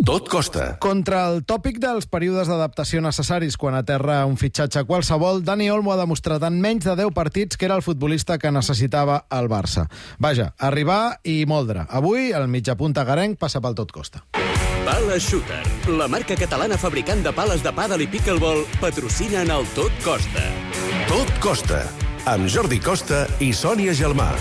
Tot costa. Contra el tòpic dels períodes d'adaptació necessaris quan aterra un fitxatge qualsevol, Dani Olmo ha demostrat en menys de 10 partits que era el futbolista que necessitava el Barça. Vaja, arribar i moldre. Avui, el mitjapunt tagarenc passa pel Tot costa. Pala Shooter, la marca catalana fabricant de pales de pàdel i pickleball, patrocina en el Tot costa. Tot costa, amb Jordi Costa i Sònia Gelmà.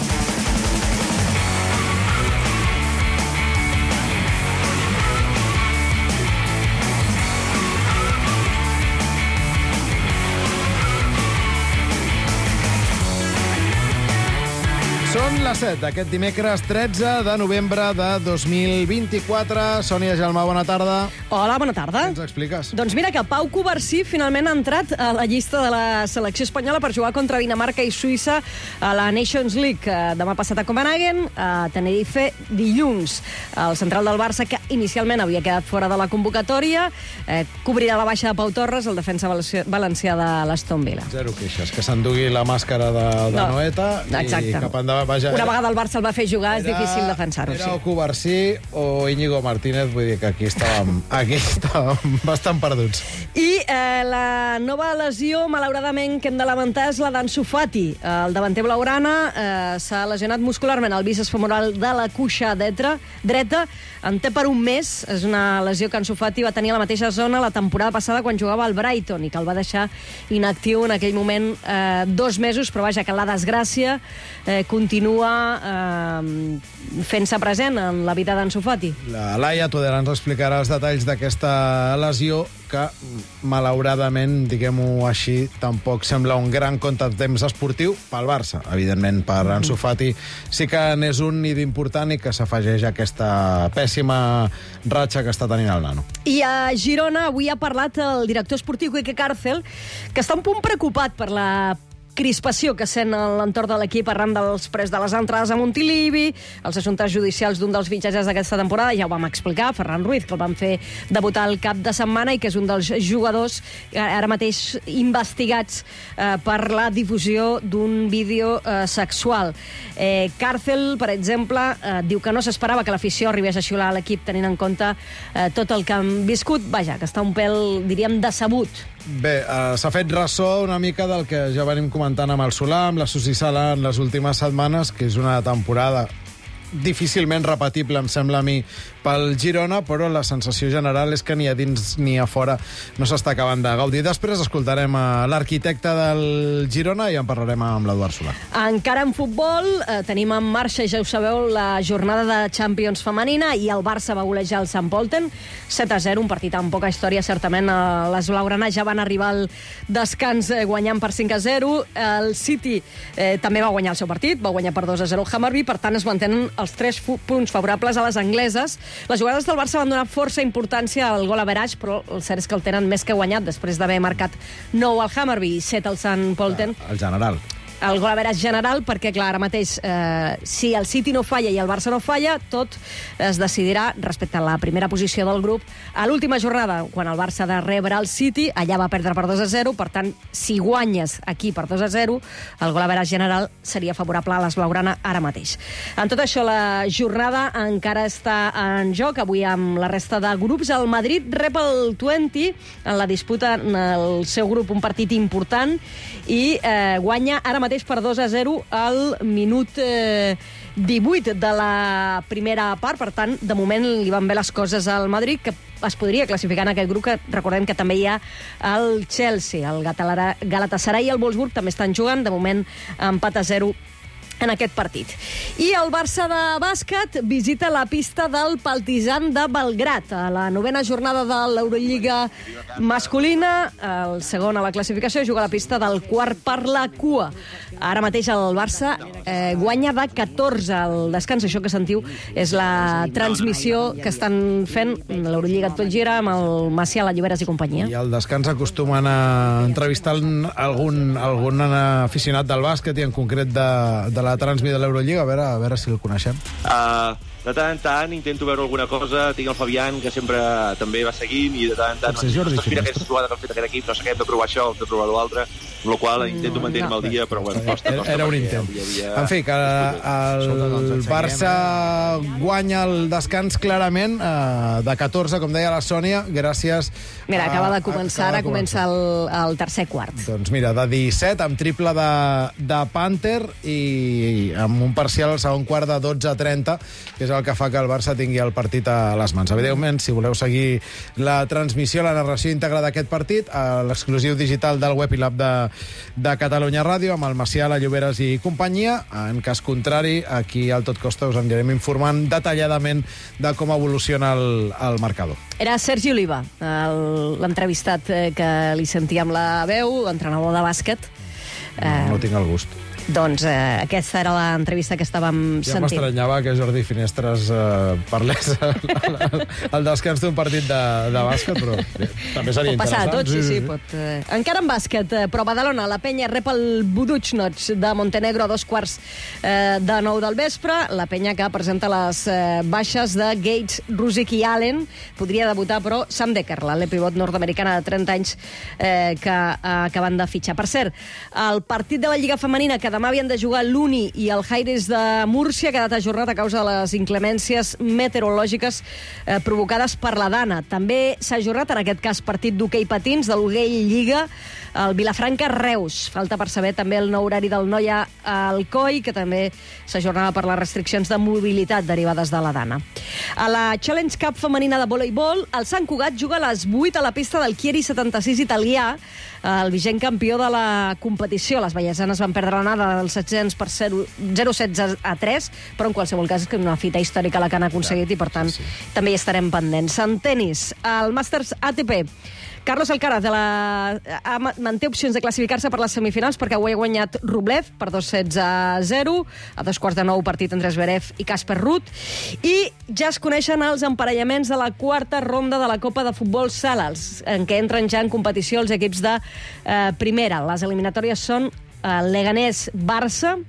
Són les 7 d'aquest dimecres 13 de novembre de 2024. Sònia Gelmà, bona tarda. Hola, bona tarda. Què ens expliques? Doncs mira que Pau Covarsí finalment ha entrat a la llista de la selecció espanyola per jugar contra Dinamarca i Suïssa a la Nations League. Demà passat a Copenhagen, a Tenerife dilluns. El central del Barça, que inicialment havia quedat fora de la convocatòria, cobrirà la baixa de Pau Torres, el defensa valencià de l'Aston Villa. Zero queixes, que s'endugui la màscara de Noeta i cap endavant. Vaja, una vegada el Barça el va fer jugar, és difícil defensar-ho. Era o Covarsí o Íñigo Martínez, vull dir que aquí estàvem bastant perduts. I la nova lesió, malauradament, que hem de lamentar és la d'Ansu Fati. El davanter blaugrana s'ha lesionat muscularment el bíceps femoral de la cuixa dreta. En té per un mes. És una lesió que Ansu Fati va tenir a la mateixa zona la temporada passada quan jugava al Brighton i que el va deixar inactiu en aquell moment 2 mesos, però vaja, que la desgràcia continua fent-se present en la vida d'Ansu Fati. La Laia Tudela ens explicarà els detalls d'aquesta lesió que, malauradament, diguem-ho així, tampoc sembla un gran contratemps esportiu pel Barça. Evidentment, per Ansu Fati sí que n'és un i d'important i que s'afegeix a aquesta pèssima ratxa que està tenint el nano. I a Girona avui ha parlat el director esportiu Quique Cárcel, que està un punt preocupat per la crispació que sent a l'entorn de l'equip arran dels preus de les entrades a Montilivi, els assumptes judicials d'un dels fitxatges d'aquesta temporada, ja ho vam explicar, Ferran Ruiz, que el van fer debutar el cap de setmana i que és un dels jugadors ara mateix investigats per la difusió d'un vídeo sexual. Cárcel, per exemple, diu que no s'esperava que l'afició arribés a xiular a l'equip tenint en compte tot el que han viscut. Vaja, que està un pèl, diríem, decebut. Bé, s'ha fet ressò una mica del que ja venim comentant amb el Solà, amb la Susi Sala en les últimes setmanes, que és una temporada difícilment repetible, em sembla a mi, pel Girona, però la sensació general és que ni a dins ni a fora no s'està acabant de gaudir. Després escoltarem a l'arquitecte del Girona i en parlarem amb l'Eduard Solà. Encara en futbol, tenim en marxa, ja ho sabeu, la jornada de Champions femenina i el Barça va golejar el Sant Pölten 7-0, un partit amb poca història, certament. Les blaugranes ja van arribar al descans guanyant per 5-0. El City també va guanyar el seu partit, va guanyar per 2-0 el Hammarby, per tant es mantenen els 3 punts favorables a les angleses. Les jugades del Barça van donar força importància al gol average, però el cert és que el tenen més que guanyat després d'haver marcat 9 al Hammarby i 7 al Sant Pölten. El general. El gol average general, perquè, clar, ara mateix, si el City no falla i el Barça no falla, tot es decidirà respecte a la primera posició del grup. A l'última jornada, quan el Barça ha de rebre el City, allà va perdre per 2-0, per tant, si guanyes aquí per 2-0, el gol average general seria favorable a les blaugrana ara mateix. En tot això, la jornada encara està en joc, avui amb la resta de grups. El Madrid rep el Twente en la disputa en el seu grup, un partit important, i guanya ara mateix per 2-0 al minut 18 de la primera part. Per tant, de moment li van bé les coses al Madrid, que es podria classificar en aquest grup, que recordem que també hi ha el Chelsea, el Galatasaray i el Wolfsburg també estan jugant, de moment empat a 0 en aquest partit. I el Barça de bàsquet visita la pista del Partizan de Belgrad a la 9ª jornada de l'Eurolliga masculina. El segon a la classificació juga a la pista del quart per la cua. Ara mateix el Barça guanya de 14 al descans. Això que sentiu és la transmissió que estan fent l'Eurolliga tot gira amb el Macià, la Lloberes i companyia. I al descans acostumen a entrevistar algun aficionat del bàsquet i en concret de la transmissió de l'Eurolliga, a veure si el coneixem. de tant en tant intento veure alguna cosa, tinc el Fabián, que sempre també va seguint, i de tant en tant... Mira aquesta trobada que han fet aquest equip, no sé què, hem de provar això, hem de provar l'altre, amb la qual intento mantenir-me al dia, però bueno, costa. Era un intent. En fi, que el Barça guanya el descans clarament, de 14, com deia la Sònia, gràcies... Mira, acaba de començar, ara comença el tercer quart. Doncs mira, de 17, amb triple de Panther i amb un parcial al segon quart de 12-30, que és el que fa que el Barça tingui el partit a les mans. Evidentment, si voleu seguir la transmissió, la narració íntegra d'aquest partit, a l'exclusiu digital del web i l'app de Catalunya Ràdio, amb el Macià, la Lloberes i companyia. En cas contrari, aquí al Tot Costa us anirem informant detalladament de com evoluciona el marcador. Era Sergi Oliva, l'entrevistat que li sentíem la veu, entrenador de bàsquet. No tinc el gust. Doncs aquesta era l'entrevista que estàvem ja sentint. M'estranyava que Jordi Finestres parlés al descans d'un partit de bàsquet, però també seria pot passar interessant. Tot, sí, pot. Encara en bàsquet, però Badalona, la penya rep el Budućnoc de Montenegro a 15:45 del vespre. La penya que presenta les baixes de Gates, Rusic i Allen. Podria debutar, però, Sam Dekker, l'ale pivot nord-americana de 30 anys que acaben de fitxar. Per cert, el partit de la Lliga Femenina que demà havien de jugar l'Uni i el Jaires de Múrcia ha quedat ajornat a causa de les inclemències meteorològiques provocades per la Dana. També s'ha ajornat, en aquest cas, partit d'hoquei patins de l'Hoguei Lliga, el Vilafranca-Reus. Falta per saber també el nou horari del Noia Alcoi, que també s'ajornava per les restriccions de mobilitat derivades de la Dana. A la Challenge Cup femenina de voleibol, el Sant Cugat juga a les 8 a la pista del Chieri 76 italià, el vigent campió de la competició. Les vallesanes van perdre l'anada dels 700 per 0-16-3, però en qualsevol cas és una fita històrica la que han aconseguit i, per tant, també hi estarem pendents. En tenis, el Masters ATP, Carlos Alcaraz manté opcions de classificar-se per les semifinals perquè avui ha guanyat Rublev per 2-16-0, a 8:45 partit entre Zverev i Casper Ruud, i ja es coneixen els emparellaments de la quarta ronda de la Copa de Futbol Sala, en què entren ja en competició els equips de primera. Les eliminatòries són Leganés-Barça,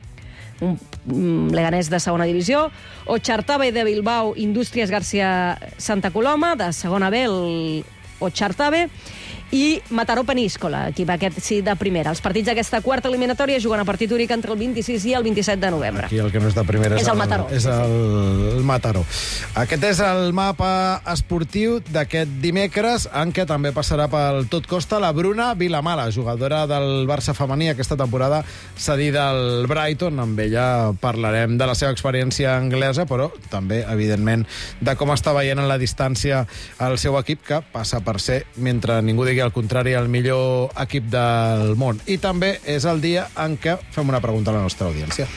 un Leganés de segona divisió, Ochartabe de Bilbao, Indústries García Santa Coloma, de segona B, el Ochartabe, i Mataró Peníscola, equip aquest sí de primera. Els partits d'aquesta quarta eliminatòria juguen a partit únic entre el 26 i el 27 de novembre. Aquí el que no és de primera és el Mataró. És el Mataró. Aquest és el mapa esportiu d'aquest dimecres, en què també passarà pel Tot Costa la Bruna Vilamala, jugadora del Barça femení aquesta temporada, cedida al Brighton. Amb ella parlarem de la seva experiència anglesa, però també, evidentment, de com està veient en la distància el seu equip, que passa per ser, mentre ningú digui al contrari, el millor equip del món. I també és el dia en què fem una pregunta a la nostra audiència.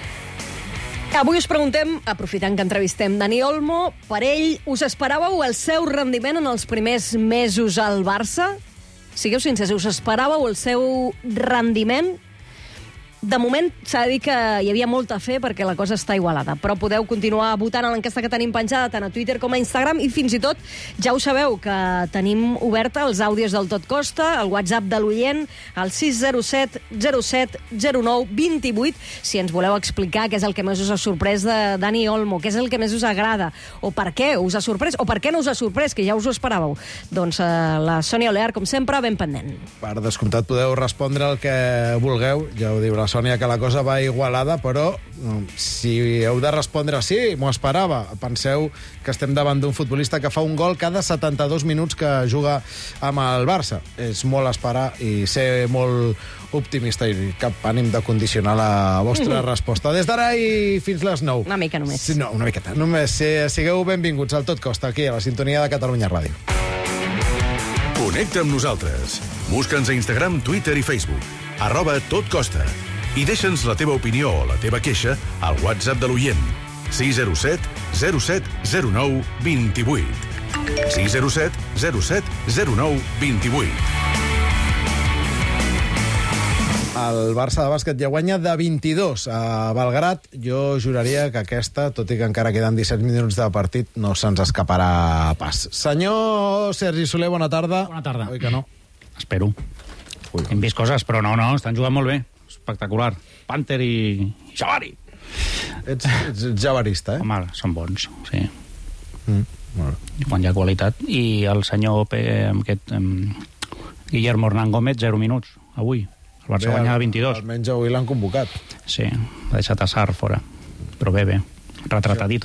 Avui us preguntem, aprofitant que entrevistem Dani Olmo, per ell, us esperàveu el seu rendiment en els primers mesos al Barça? Sigueu sincers, us esperàveu el seu rendiment? De moment s'ha de dir que hi havia molta fe perquè la cosa està igualada, però podeu continuar votant a l'enquesta que tenim penjada tant a Twitter com a Instagram, i fins i tot ja ho sabeu que tenim oberta els àudios del Tot Costa, el WhatsApp de l'oient, el 607 07 09 28, si ens voleu explicar què és el que més us ha sorprès de Dani Olmo, què és el que més us agrada, o per què us ha sorprès, o per què no us ha sorprès, que ja us ho esperàveu. Doncs la Sònia Olear, com sempre, ben pendent. Per descomptat, podeu respondre el que vulgueu, ja ho diu la Sònia, que la cosa va igualada, però si heu de respondre sí, m'ho esperava, penseu que estem davant d'un futbolista que fa un gol cada 72 minuts que juga amb el Barça. És molt esperar i ser molt optimista, i cap ànim de condicionar la vostra resposta. Des d'ara i fins les 9. Una mica només. Sí, no, una miqueta. Només sigueu benvinguts al Tot Costa, aquí a la sintonia de Catalunya Ràdio. Connecta amb nosaltres. Busca'ns a Instagram, Twitter i Facebook. @totcosta. I deixa'ns la teva opinió o la teva queixa al WhatsApp de l'oient. 607 07 09 28. 607 07 09 28. El Barça de bàsquet ja guanya de 22 a Belgrat. Jo juraria que aquesta, tot i que encara queden 17 minuts de partit, no se'ns escaparà pas. Senyor Sergi Soler, bona tarda. Bona tarda. Oi que no? Espero. Hem vist coses, però no, estan jugant molt bé. Espectacular. Panther i Xavari. Ets javarista, Home, són bons, sí. Molt bé. Quan hi ha qualitat. I el senyor Guillermo Hernán Gómez, 0 minuts, avui. El Barça guanyava 22. Almenys avui l'han convocat. Sí, ha deixat a Sarr fora. Però bé, retratadito.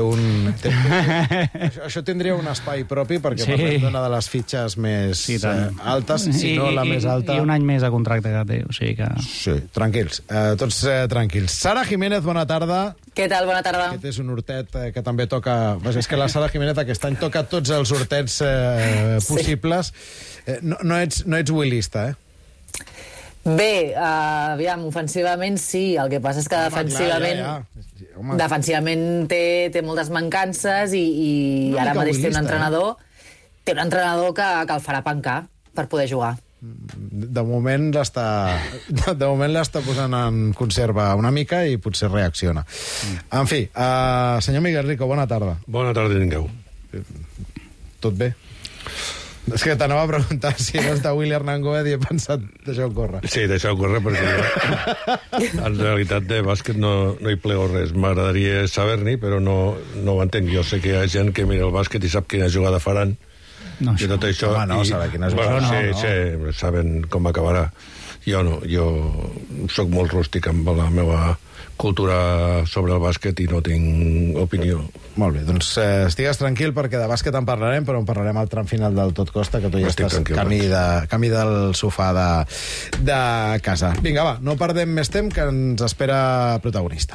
Això tindria un espai propi perquè Sí. parlem d'una de les fitxes més altes, si no la més alta. I un any més de contracte que té, o sigui que... Sí, tranquils, tots tranquils. Sara Jiménez, bona tarda. Què tal? Bona tarda. Aquest és un hortet que també toca... És que la Sara Jiménez aquest any toca tots els hortets possibles. No ets willista, Bé, aviam, ofensivament sí, el que passa és que defensivament... Home. Defensivament té moltes mancances i ara mateix té un entrenador que el farà pencar per poder jugar. De moment l'està posant en conserva una mica i potser reacciona. En fi, senyor Miguel Rico, bona tarda. Bona tarda, tingueu. Tot bé? És que t'anava a preguntar si eres de Willy Hernán Gómez i he pensat deixar-ho córrer. Sí, deixar-ho córrer perquè en realitat de bàsquet no hi plego res. M'agradaria saber-n'hi, però no ho entenc. Jo sé que hi ha gent que mira el bàsquet i sap quina jugada faran. No, i tot això... Home, no, saber quina jugada. Sí, saben com acabarà. Jo no, jo sóc molt rústic amb la meva cultura sobre el bàsquet i no tinc opinió. Molt bé, doncs estigues tranquil perquè de bàsquet en parlarem, però en parlarem al tram final del Tot Costa, que tu ja estàs camí del sofà de casa. Vinga, va, no perdem més temps, que ens espera protagonista.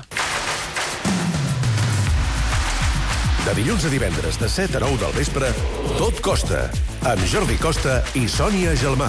De dilluns a divendres, de 7 a 9 del vespre, Tot Costa, amb Jordi Costa i Sònia Gelmà.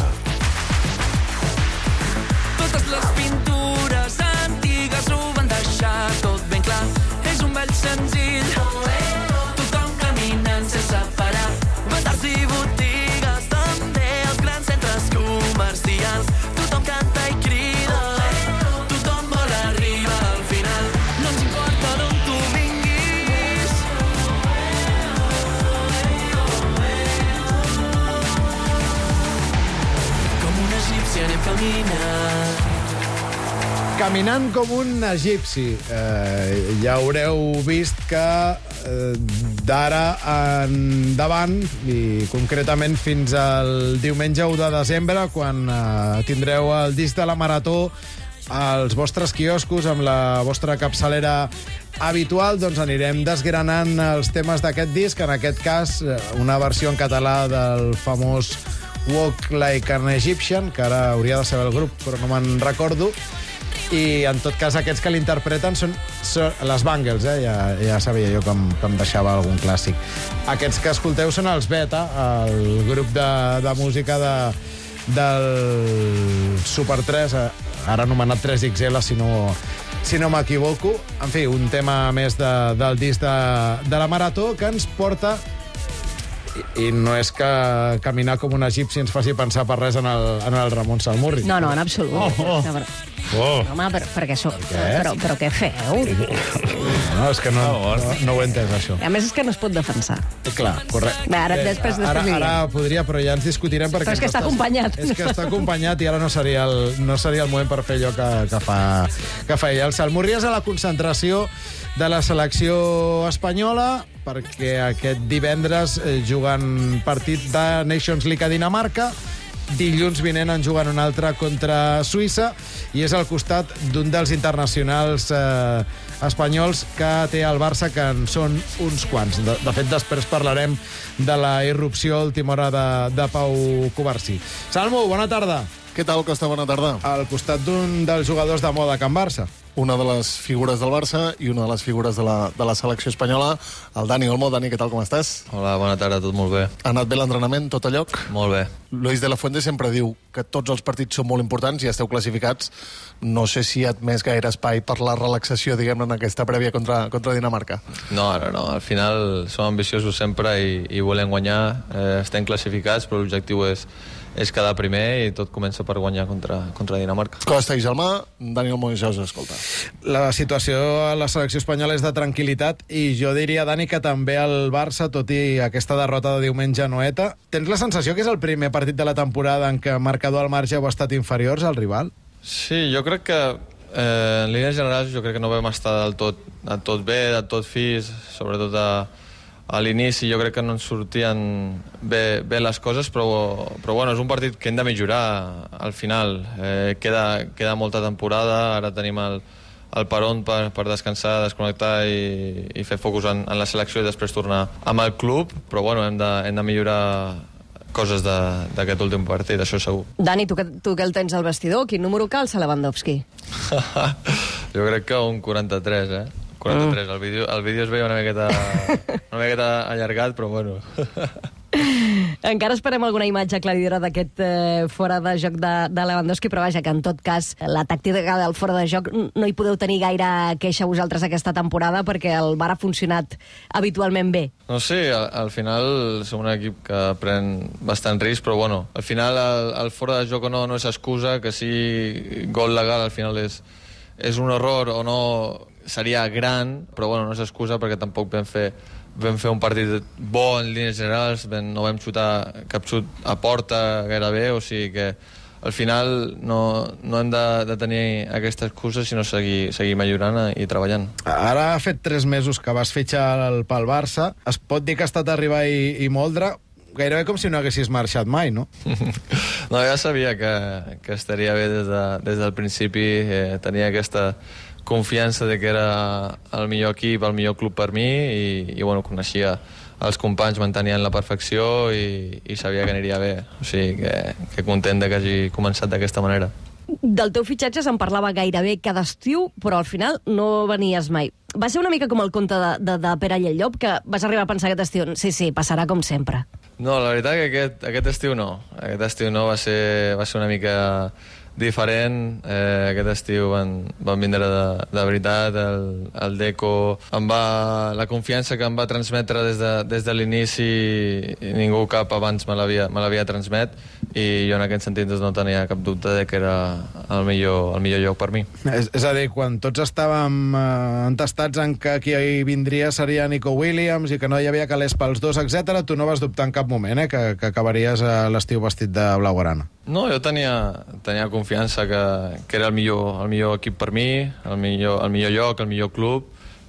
Totes les pintures antigues ho van deixar tot ben clar. És un ball senzill, tothom caminant sense parar. Bazars i botigues, també els grans centres comercials. Tothom canta i crida, tothom vol arribar al final. No ens importa d'on tu vinguis. Com un egipci anem caminant. Caminant com un egipci. Ja haureu vist que d'ara endavant, i concretament fins al diumenge 1 de desembre, quan tindreu el disc de la Marató als vostres quioscos amb la vostra capçalera habitual, doncs anirem desgranant els temes d'aquest disc, en aquest cas una versió en català del famós Walk Like an Egyptian, que ara hauria de saber el grup, però no me'n recordo. I en tot cas aquests que l'interpreten són les Bangles, ja sabia jo que em deixava algun clàssic. Aquests que escolteu són els Beta, el grup de música del Super 3, ara anomenat 3XL si no m'equivoco. En fi, un tema més del disc de la Marató que ens porta... I no és que caminar com un egipci ens faci pensar per res en el Ramon Salmurri. No, en absolut. Home, perquè sóc... Però què feu? No, és que no ho he entès, això. A més, és que no es pot defensar. Clar, correcte. Ara, després Ara podria, però ja ens discutirem perquè... Però és que està acompanyat. És que està acompanyat i ara no seria el moment per fer allò que fa ell. El Salmurri és a la concentració de la selecció espanyola perquè aquest divendres juguen partit de Nations League a Dinamarca, dilluns vinent en juguen un altre contra Suïssa i és al costat d'un dels internacionals espanyols que té el Barça, que en són uns quants. De fet, després parlarem de la irrupció a última hora de Pau Covarsí. Salmo, bona tarda. Què tal, Costa? Bona tarda. Al costat d'un dels jugadors de moda Can Barça. Una de les figures del Barça i una de les figures de la selecció espanyola, el Dani Olmo. Dani, què tal, com estàs? Hola, bona tarda, tot molt bé. Ha anat bé l'entrenament, tot a lloc? Molt bé. Luis de la Fuente sempre diu que tots els partits són molt importants i esteu classificats. No sé si hi ha més gaire espai per la relaxació, diguem-ne, en aquesta prèvia contra Dinamarca. No, ara no. Al final som ambiciosos sempre i volem guanyar. Estem classificats, però l'objectiu és quedar primer i tot comença per guanyar contra Dinamarca. Costa i Gelmà, Dani Olmo ja us escolta. La situació a la selecció espanyola és de tranquil·litat i jo diria, Dani, que també el Barça, tot i aquesta derrota de diumenge a Noeta, tens la sensació que és el primer partit de la temporada en què marcador al marge heu estat inferiors al rival? Sí, jo crec que En línies generals jo crec que no vam estar del tot bé, del tot fis, sobretot a l'inici jo crec que no ens sortien bé les coses, però bueno, és un partit que hem de millorar al final. Queda molta temporada, ara tenim el peron per descansar, desconnectar i fer focus en la selecció i després tornar amb el club, però bueno, hem de millorar coses d'aquest últim partit, això segur. Dani, tu que el tens al vestidor, quin número calça Lewandowski? Jo crec que un 43, 43. El vídeo es veia una miqueta allargat, però bueno. Encara esperem alguna imatge aclaridora d'aquest fora de joc de Lewandowski, però vaja, que en tot cas la tàctica del fora de joc no hi podeu tenir gaire queixa vosaltres aquesta temporada perquè el VAR ha funcionat habitualment bé. No sé, al final som un equip que pren bastant risc, però bueno, al final el fora de joc o no és excusa, que si gol legal al final és un error o no seria gran, però bueno, no és excusa perquè tampoc vam fer un partit bo en línies generals, no vam xutar cap xut a porta gairebé, o sigui que al final no hem de tenir aquesta excusa, sinó seguir millorant i treballant. Ara ha fet 3 mesos que vas fitxar pel Barça. Es pot dir que ha estat arribar i moldre, gairebé com si no haguessis marxat mai, no? No, ja sabia que estaria bé des del principi, tenia aquesta confiança de que era el millor equip, el millor club per mi i bueno, coneixia els companys, mantenien la perfecció i sabia que aniria bé. O sigui que content que hagi començat d'aquesta manera. Del teu fitxatge se'n parlava gairebé cada estiu, però al final no venies mai. Va ser una mica com el conte de Pere i el Llop, que vas arribar a pensar aquest estiu, sí, passarà com sempre. No, la veritat que aquest estiu no. Aquest estiu no, va ser una mica diferent. Aquest estiu van vindre de veritat, el Deco la confiança que em va transmetre des de l'inici ningú cap abans me l'havia transmet i jo en aquest sentit no tenia cap dubte de que era el millor lloc per mi. És a dir, quan tots estàvem entestats en que qui vindria seria Nico Williams i que no hi havia calés pels dos, etc., tu no vas dubtar en cap moment que acabaries a l'estiu vestit de blaugrana. No, jo tenia confiança que era el millor equip per mi, el millor lloc, el millor club,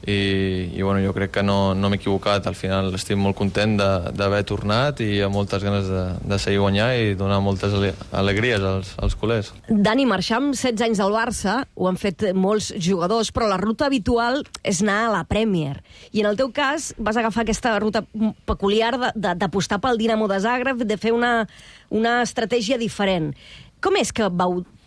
i bueno, jo crec que no m'he equivocat. Al final estic molt content d'haver tornat i amb moltes ganes de seguir guanyar i donar moltes alegries als culers. Dani, marxar amb 16 anys del Barça ho han fet molts jugadors, però la ruta habitual és anar a la Premier. I en el teu cas vas agafar aquesta ruta peculiar d'apostar pel Dinamo de Zagreb, de fer una estratègia diferent. Com és que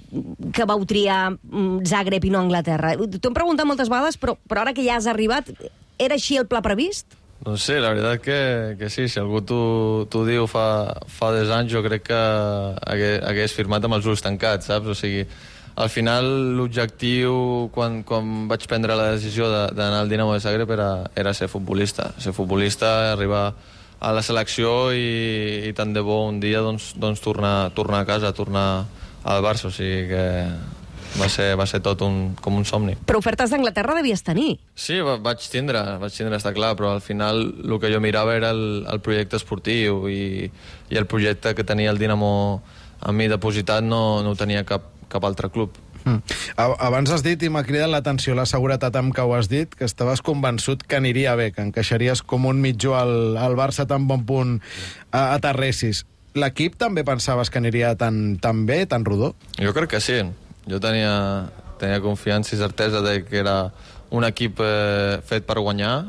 vau triar Zagreb i no Anglaterra? T'ho hem preguntat moltes vegades, però ara que ja has arribat, era així el pla previst? No sé, la veritat que sí. Si algú t'ho diu fa 10 anys, jo crec que hagués firmat amb els ulls tancats, saps? O sigui, al final l'objectiu, quan vaig prendre la decisió d'anar al Dinamo de Zagreb, era ser futbolista. Ser futbolista, arribar a la selecció i tant de bo un dia tornar a casa, tornar al Barça, o sigui que va ser tot com un somni. Però ofertes d'Anglaterra devies tenir. Sí, vaig tindre, està clar, però al final el que jo mirava era el projecte esportiu i el projecte que tenia el Dinamo amb mi depositat no ho tenia cap altre club. Abans has dit, i m'ha cridat l'atenció la seguretat amb què ho has dit, que estaves convençut que aniria bé, que encaixaries com un mitjó al Barça tan bon punt aterressis. L'equip també pensaves que aniria tan bé, tan rodó? Jo crec que sí. Jo tenia confiança i certesa de que era un equip fet per guanyar,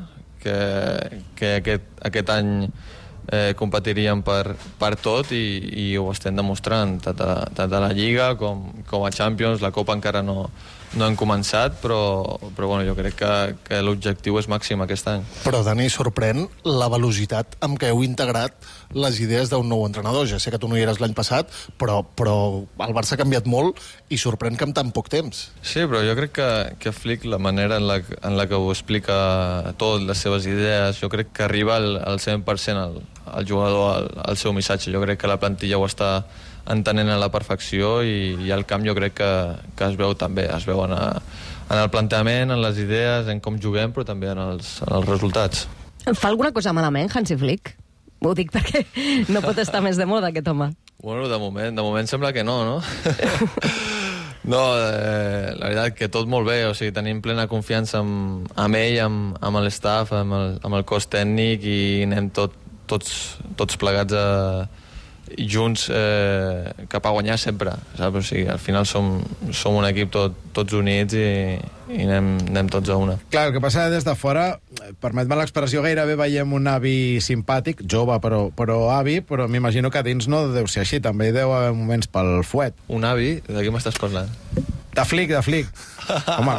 que aquest any competiríem per tot i ho estem demostrant tant a la Lliga com a Champions. La Copa encara no hem començat, però bueno, jo crec que l'objectiu és màxim aquest any. Però, Dani, sorprèn la velocitat amb què heu integrat les idees d'un nou entrenador. Ja sé que tu no hi eres l'any passat, però el Barça ha canviat molt i sorprèn que en tan poc temps. Sí, però jo crec que Flick, la manera en la que ho explica tot, les seves idees, jo crec que arriba al 100% al jugador al seu missatge. Jo crec que la plantilla ho està entenent a la perfecció i al camp jo crec que es veu també, es veu en el plantejament, en les idees, en com juguem, però també en els resultats. Fa alguna cosa malament, Hansi Flick? Ho dic perquè no pot estar més de moda, aquest home. Bueno, de moment sembla que no? No, la veritat que tot molt bé, o sigui, tenim plena confiança amb ell, amb l'staff, amb el cos tècnic, i anem tots plegats junts cap a guanyar sempre, saps? O sigui, al final som un equip tots units i anem tots a una. Clar, el que passa des de fora, permet-me l'expressió, gairebé veiem un avi simpàtic, jove però avi, però m'imagino que dins no deu ser així, també hi deu haver moments pel fuet. Un avi? De què m'estàs parlant? De flic. Home,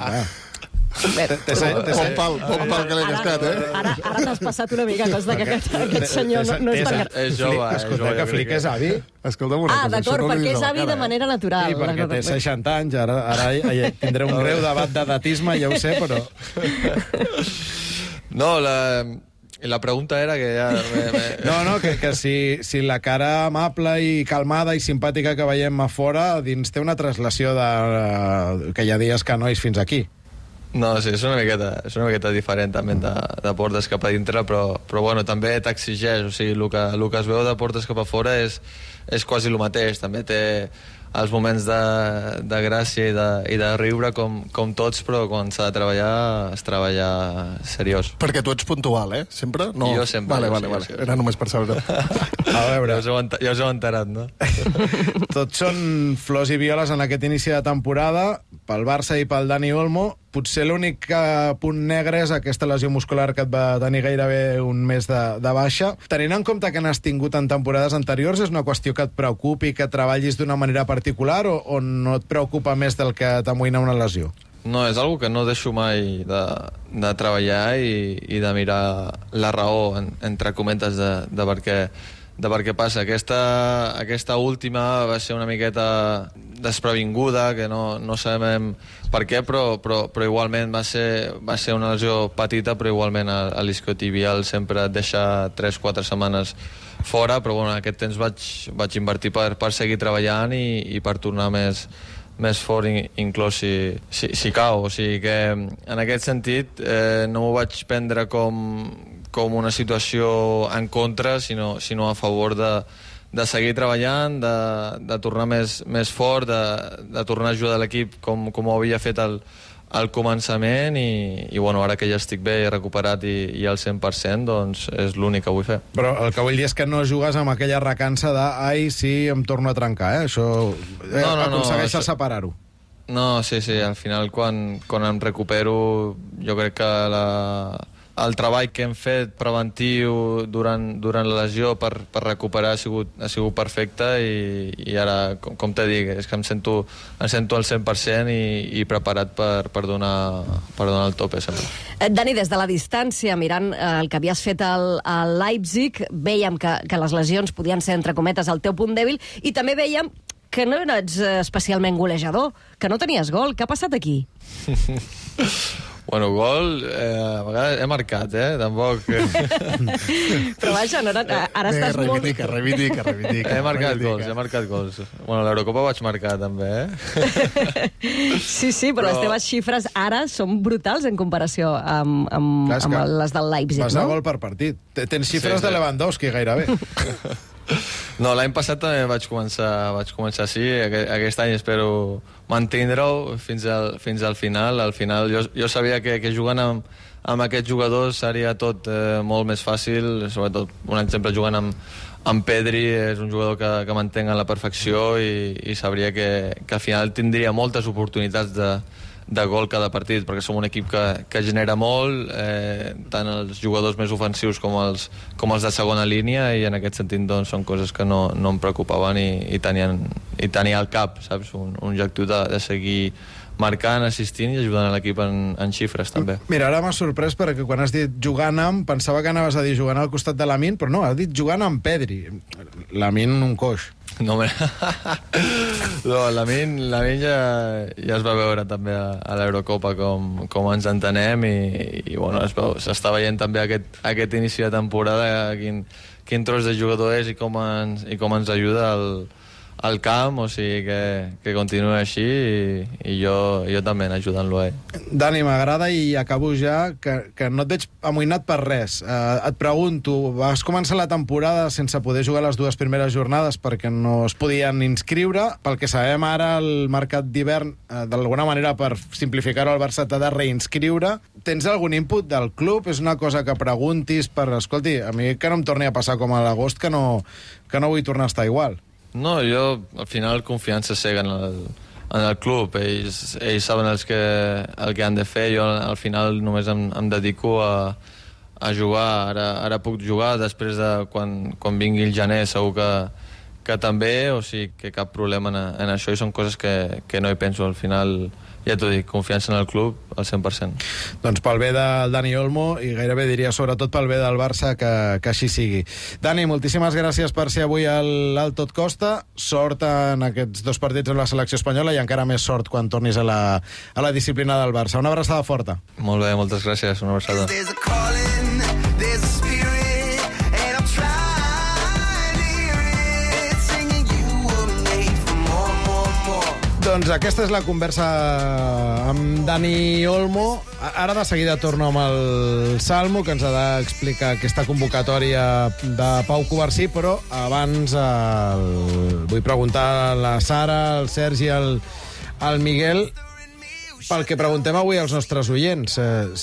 Bon pal que l'he cascat, Ara t'has passat una mica, costa que aquest senyor no és tan gran. És jove. Escolta, que flic és avi. Escolta'm una cosa. D'acord, perquè és avi de manera natural. Sí, perquè té 60 anys, ara tindré un greu debat d'edatisme, ja ho sé, però... No, la pregunta era que ja... No, que si la cara amable i calmada i simpàtica que veiem a fora dins té una translació que hi ha dies que no és fins aquí. No, sí, és una miqueta diferent també de portes cap a dintre, però bueno, també t'exigeix, o sigui, el que es veu de portes cap a fora és quasi el mateix, també té els moments de gràcia i de riure com tots, però quan s'ha de treballar es treballa seriós. Perquè tu ets puntual, sempre? No. Jo sempre. Vale. Era només per saber. A veure... Ja us heu enterat, no? Tots són flors i violes en aquest inici de temporada, pel Barça i pel Dani Olmo. Potser l'únic punt negre és aquesta lesió muscular que et va tenir gairebé un mes de baixa. Tenint en compte que n'has tingut en temporades anteriors, és una qüestió que et preocupi, que treballis d'una manera particular o no et preocupa més del que t'amoïna una lesió? No, és algo que no deixo mai de treballar i de mirar la raó, entre cometes, de per què passa. Aquesta última va ser una miqueta desprevinguda, que no sabem per què, però igualment va ser una lesió petita, però igualment a l'isquiotibial sempre et deixa 3-4 setmanes fora, però bueno, en aquest temps vaig invertir per seguir treballant i per tornar més fort, inclús si cau. O sigui que en aquest sentit no m'ho vaig prendre com una situació en contra, sinó a favor de seguir treballant, de tornar més fort, de tornar a ajudar l'equip com ho havia fet al començament i bueno, ara que ja estic bé, recuperat i al 100%, doncs és l'únic que vull fer. Però el que vull dir és que no jugues amb aquella recança de ai, sí, em torno a trencar, Això aconsegueixes separar-ho. No, sí, al final quan em recupero jo crec que el treball que hem fet preventiu durant la lesió per recuperar ha sigut perfecte i ara, com te dic, és que em sento al 100% i preparat per donar el tope sempre. Dani, des de la distància, mirant el que havies fet al Leipzig, vèiem que les lesions podien ser, entre cometes, el teu punt dèbil, i també vèiem que no ets especialment golejador, que no tenies gol. Què ha passat aquí? Bueno, gol, a vegades he marcat, Tampoc... Però vaja, ara estàs molt... Reivindica. He marcat gols. Bueno, a l'Eurocopa vaig marcar, també, Sí, però les teves xifres ara són brutals en comparació amb les del Leipzig, no? Vas a gol per partit. Tens xifres de Lewandowski, gairebé. No, l'any passat també vaig començar així. Aquest any espero mantindre-ho fins al final. Al final jo sabia que jugant amb aquests jugadors seria tot molt més fàcil, sobretot un exemple jugant amb Pedri, és un jugador que mantenc a la perfecció i sabria que al final tindria moltes oportunitats de gol cada partit, perquè som un equip que genera molt, tant els jugadors més ofensius com els de segona línia, i en aquest sentit doncs, són coses que no em preocupaven i tenia al cap, saps? Un objectiu de seguir marcant, assistint i ajudant l'equip en xifres, també. Mira, ara m'ha sorprès perquè quan has dit jugant amb, pensava que anaves a dir jugant al costat de Lamine, però no, has dit jugant amb Pedri. Lamine, un coix. No, Lamine ja es va veure també a l'Eurocopa com ens entenem i bueno, s'està veient també aquest inici de temporada, quin tros de jugador és i com ens ajuda al camp, o sigui que continuï així i jo també ajudant-lo a ell. Dani, m'agrada, i acabo ja, que no et veig amoïnat per res. Et pregunto, vas començar la temporada sense poder jugar les 2 primeres jornades perquè no es podien inscriure. Pel que sabem ara, el mercat d'hivern, d'alguna manera, per simplificar-ho, el Barça t'ha de reinscriure. Tens algun input del club? És una cosa que preguntis per... Escolti, a mi que no em torni a passar com a l'agost, que no vull tornar a estar igual. No, jo, al final, confiança cega en el club. Ells saben el que han de fer. Jo, al final, només em dedico a jugar. Ara puc jugar, després de quan vingui el gener, segur que també, o sigui que cap problema en això, i són coses que no hi penso. Al final, ja t'ho dic, confiança en el club al 100%. Doncs pel bé del Dani Olmo, i gairebé diria sobretot pel bé del Barça, que així sigui. Dani, moltíssimes gràcies per ser avui al Tot Costa. Sort en aquests 2 partits amb la selecció espanyola, i encara més sort quan tornis a la disciplina del Barça. Una abraçada forta. Molt bé, moltes gràcies. Una abraçada. Doncs aquesta és la conversa amb Dani Olmo. Ara de seguida torno amb el Salmo, que ens ha d'explicar aquesta convocatòria de Pau Covarsí, però abans vull preguntar a la Sara, al Sergi, al Miguel, pel que preguntem avui als nostres oients,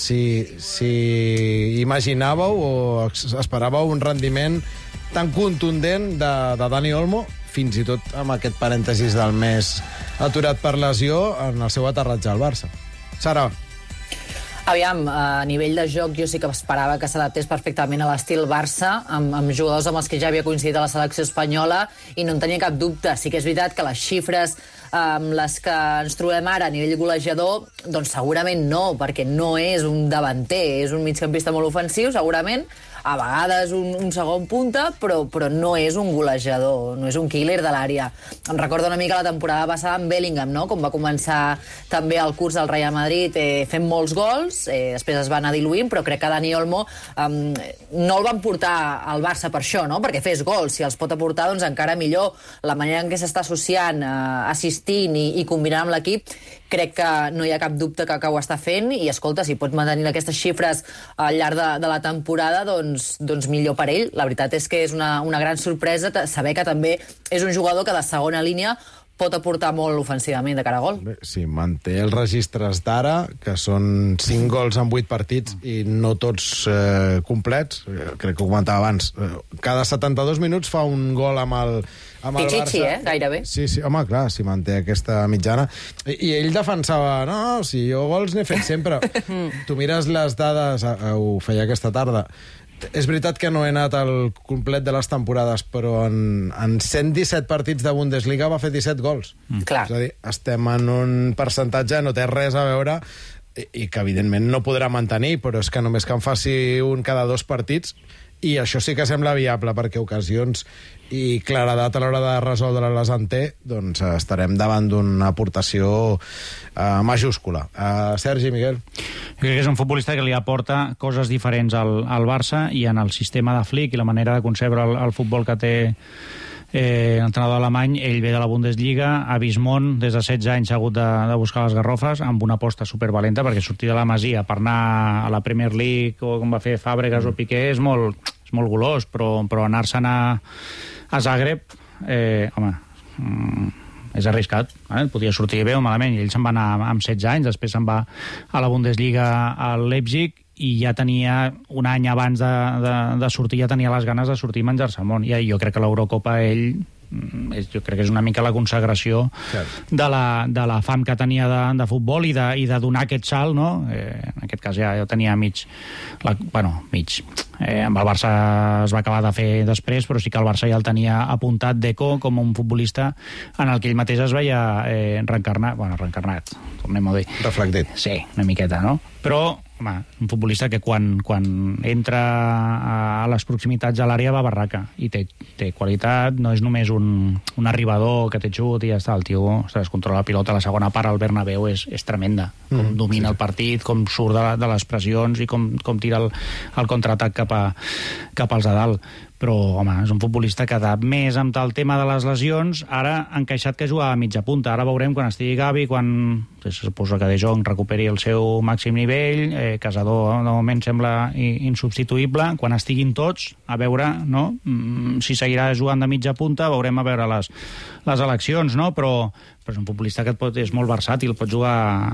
si imaginàveu o esperàveu un rendiment tan contundent de Dani Olmo, fins i tot amb aquest parèntesis del mes aturat per lesió en el seu aterratge al Barça. Sara. Aviam, a nivell de joc jo sí que esperava que s'adaptés perfectament a l'estil Barça, amb jugadors amb els que ja havia coincidit a la selecció espanyola, i no en tenia cap dubte. Sí que és veritat que les xifres amb les que ens trobem ara a nivell golejador, doncs segurament no, perquè no és un davanter, és un migcampista molt ofensiu, segurament, a vegades un segon punta, però no és un golejador, no és un killer de l'àrea. Em recordo una mica la temporada passada amb Bellingham, no? Com va començar també el curs al Real Madrid fent molts gols, després es va anar diluint, però crec que Dani Olmo no el van portar al Barça per això, no? Perquè fes gols. Si els pot aportar, doncs encara millor. La manera en què s'està associant, assistint i combinant amb l'equip, crec que no hi ha cap dubte que ho està fent, i escolta, si pot mantenir aquestes xifres al llarg de la temporada, doncs millor per ell. La veritat és que és una gran sorpresa saber que també és un jugador que de segona línia pot aportar molt ofensivament de cara a gol. Bé, sí, manté els registres d'ara, que són 5 gols en 8 partits, i no tots complets. Crec que ho comentava abans. Cada 72 minuts fa un gol amb el Pichichi, Barça. Gairebé. Sí, home, clar, si manté aquesta mitjana. I ell defensava, no, si jo gols n'he fet sempre. Tu mires les dades, ho feia aquesta tarda. És veritat que no he anat al complet de les temporades, però en 117 partits de Bundesliga va fer 17 gols. Clar. És a dir, estem en un percentatge, no té res a veure, i que evidentment no podrà mantenir, però és que només que en faci un cada 2 partits, i això sí que sembla viable, perquè ocasions i claredat a l'hora de resoldre les en té, doncs estarem davant d'una aportació majúscula. Sergi, Miguel. Jo crec que és un futbolista que li aporta coses diferents al Barça, i en el sistema de Flick i la manera de concebre el futbol que té l'entrenador alemany. Ell ve de la Bundesliga, ha vist món, des de 16 anys ha hagut de buscar les garrofes, amb una aposta supervalenta, perquè sortir de la Masia per anar a la Premier League, o com va fer Fàbregas o Piqué, és molt golós, però anar-se'n a Zagreb, home, és arriscat, podia sortir bé o malament, i ell se'n va anar amb 16 anys, després se'n va a la Bundesliga al Leipzig, i ja tenia, un any abans de sortir, ja tenia les ganes de sortir i menjar-se el món. I jo crec que l'Eurocopa, jo crec que és una mica la consagració de la fam que tenia de futbol i de donar aquest salt, no? En aquest cas ja tenia mig. Amb el Barça es va acabar de fer després, però sí que el Barça ja el tenia apuntat Deco com un futbolista en el que ell mateix es veia reencarnat, tornem a dir. Reflectit. Sí, una miqueta, no? Però home, un futbolista que quan entra a les proximitats a l'àrea va barraca i té qualitat, no és només un arribador que té xut i ja està, el tio es controla la pilota, la segona part al Bernabéu és tremenda, com domina el partit, com surt de les pressions i com tira el contraatac cap als a dalt. Però, home, és un futbolista que més amb el tema de les lesions, ara ha encaixat que juga a mitja punta. Ara veurem quan estigui Gavi, quan se suposa que De Jong recuperi el seu màxim nivell, Casador de moment sembla insubstituïble, quan estiguin tots, a veure, no?, si seguirà jugant de mitja punta, veurem a veure les eleccions, no?, però és un futbolista que és molt versàtil, pot jugar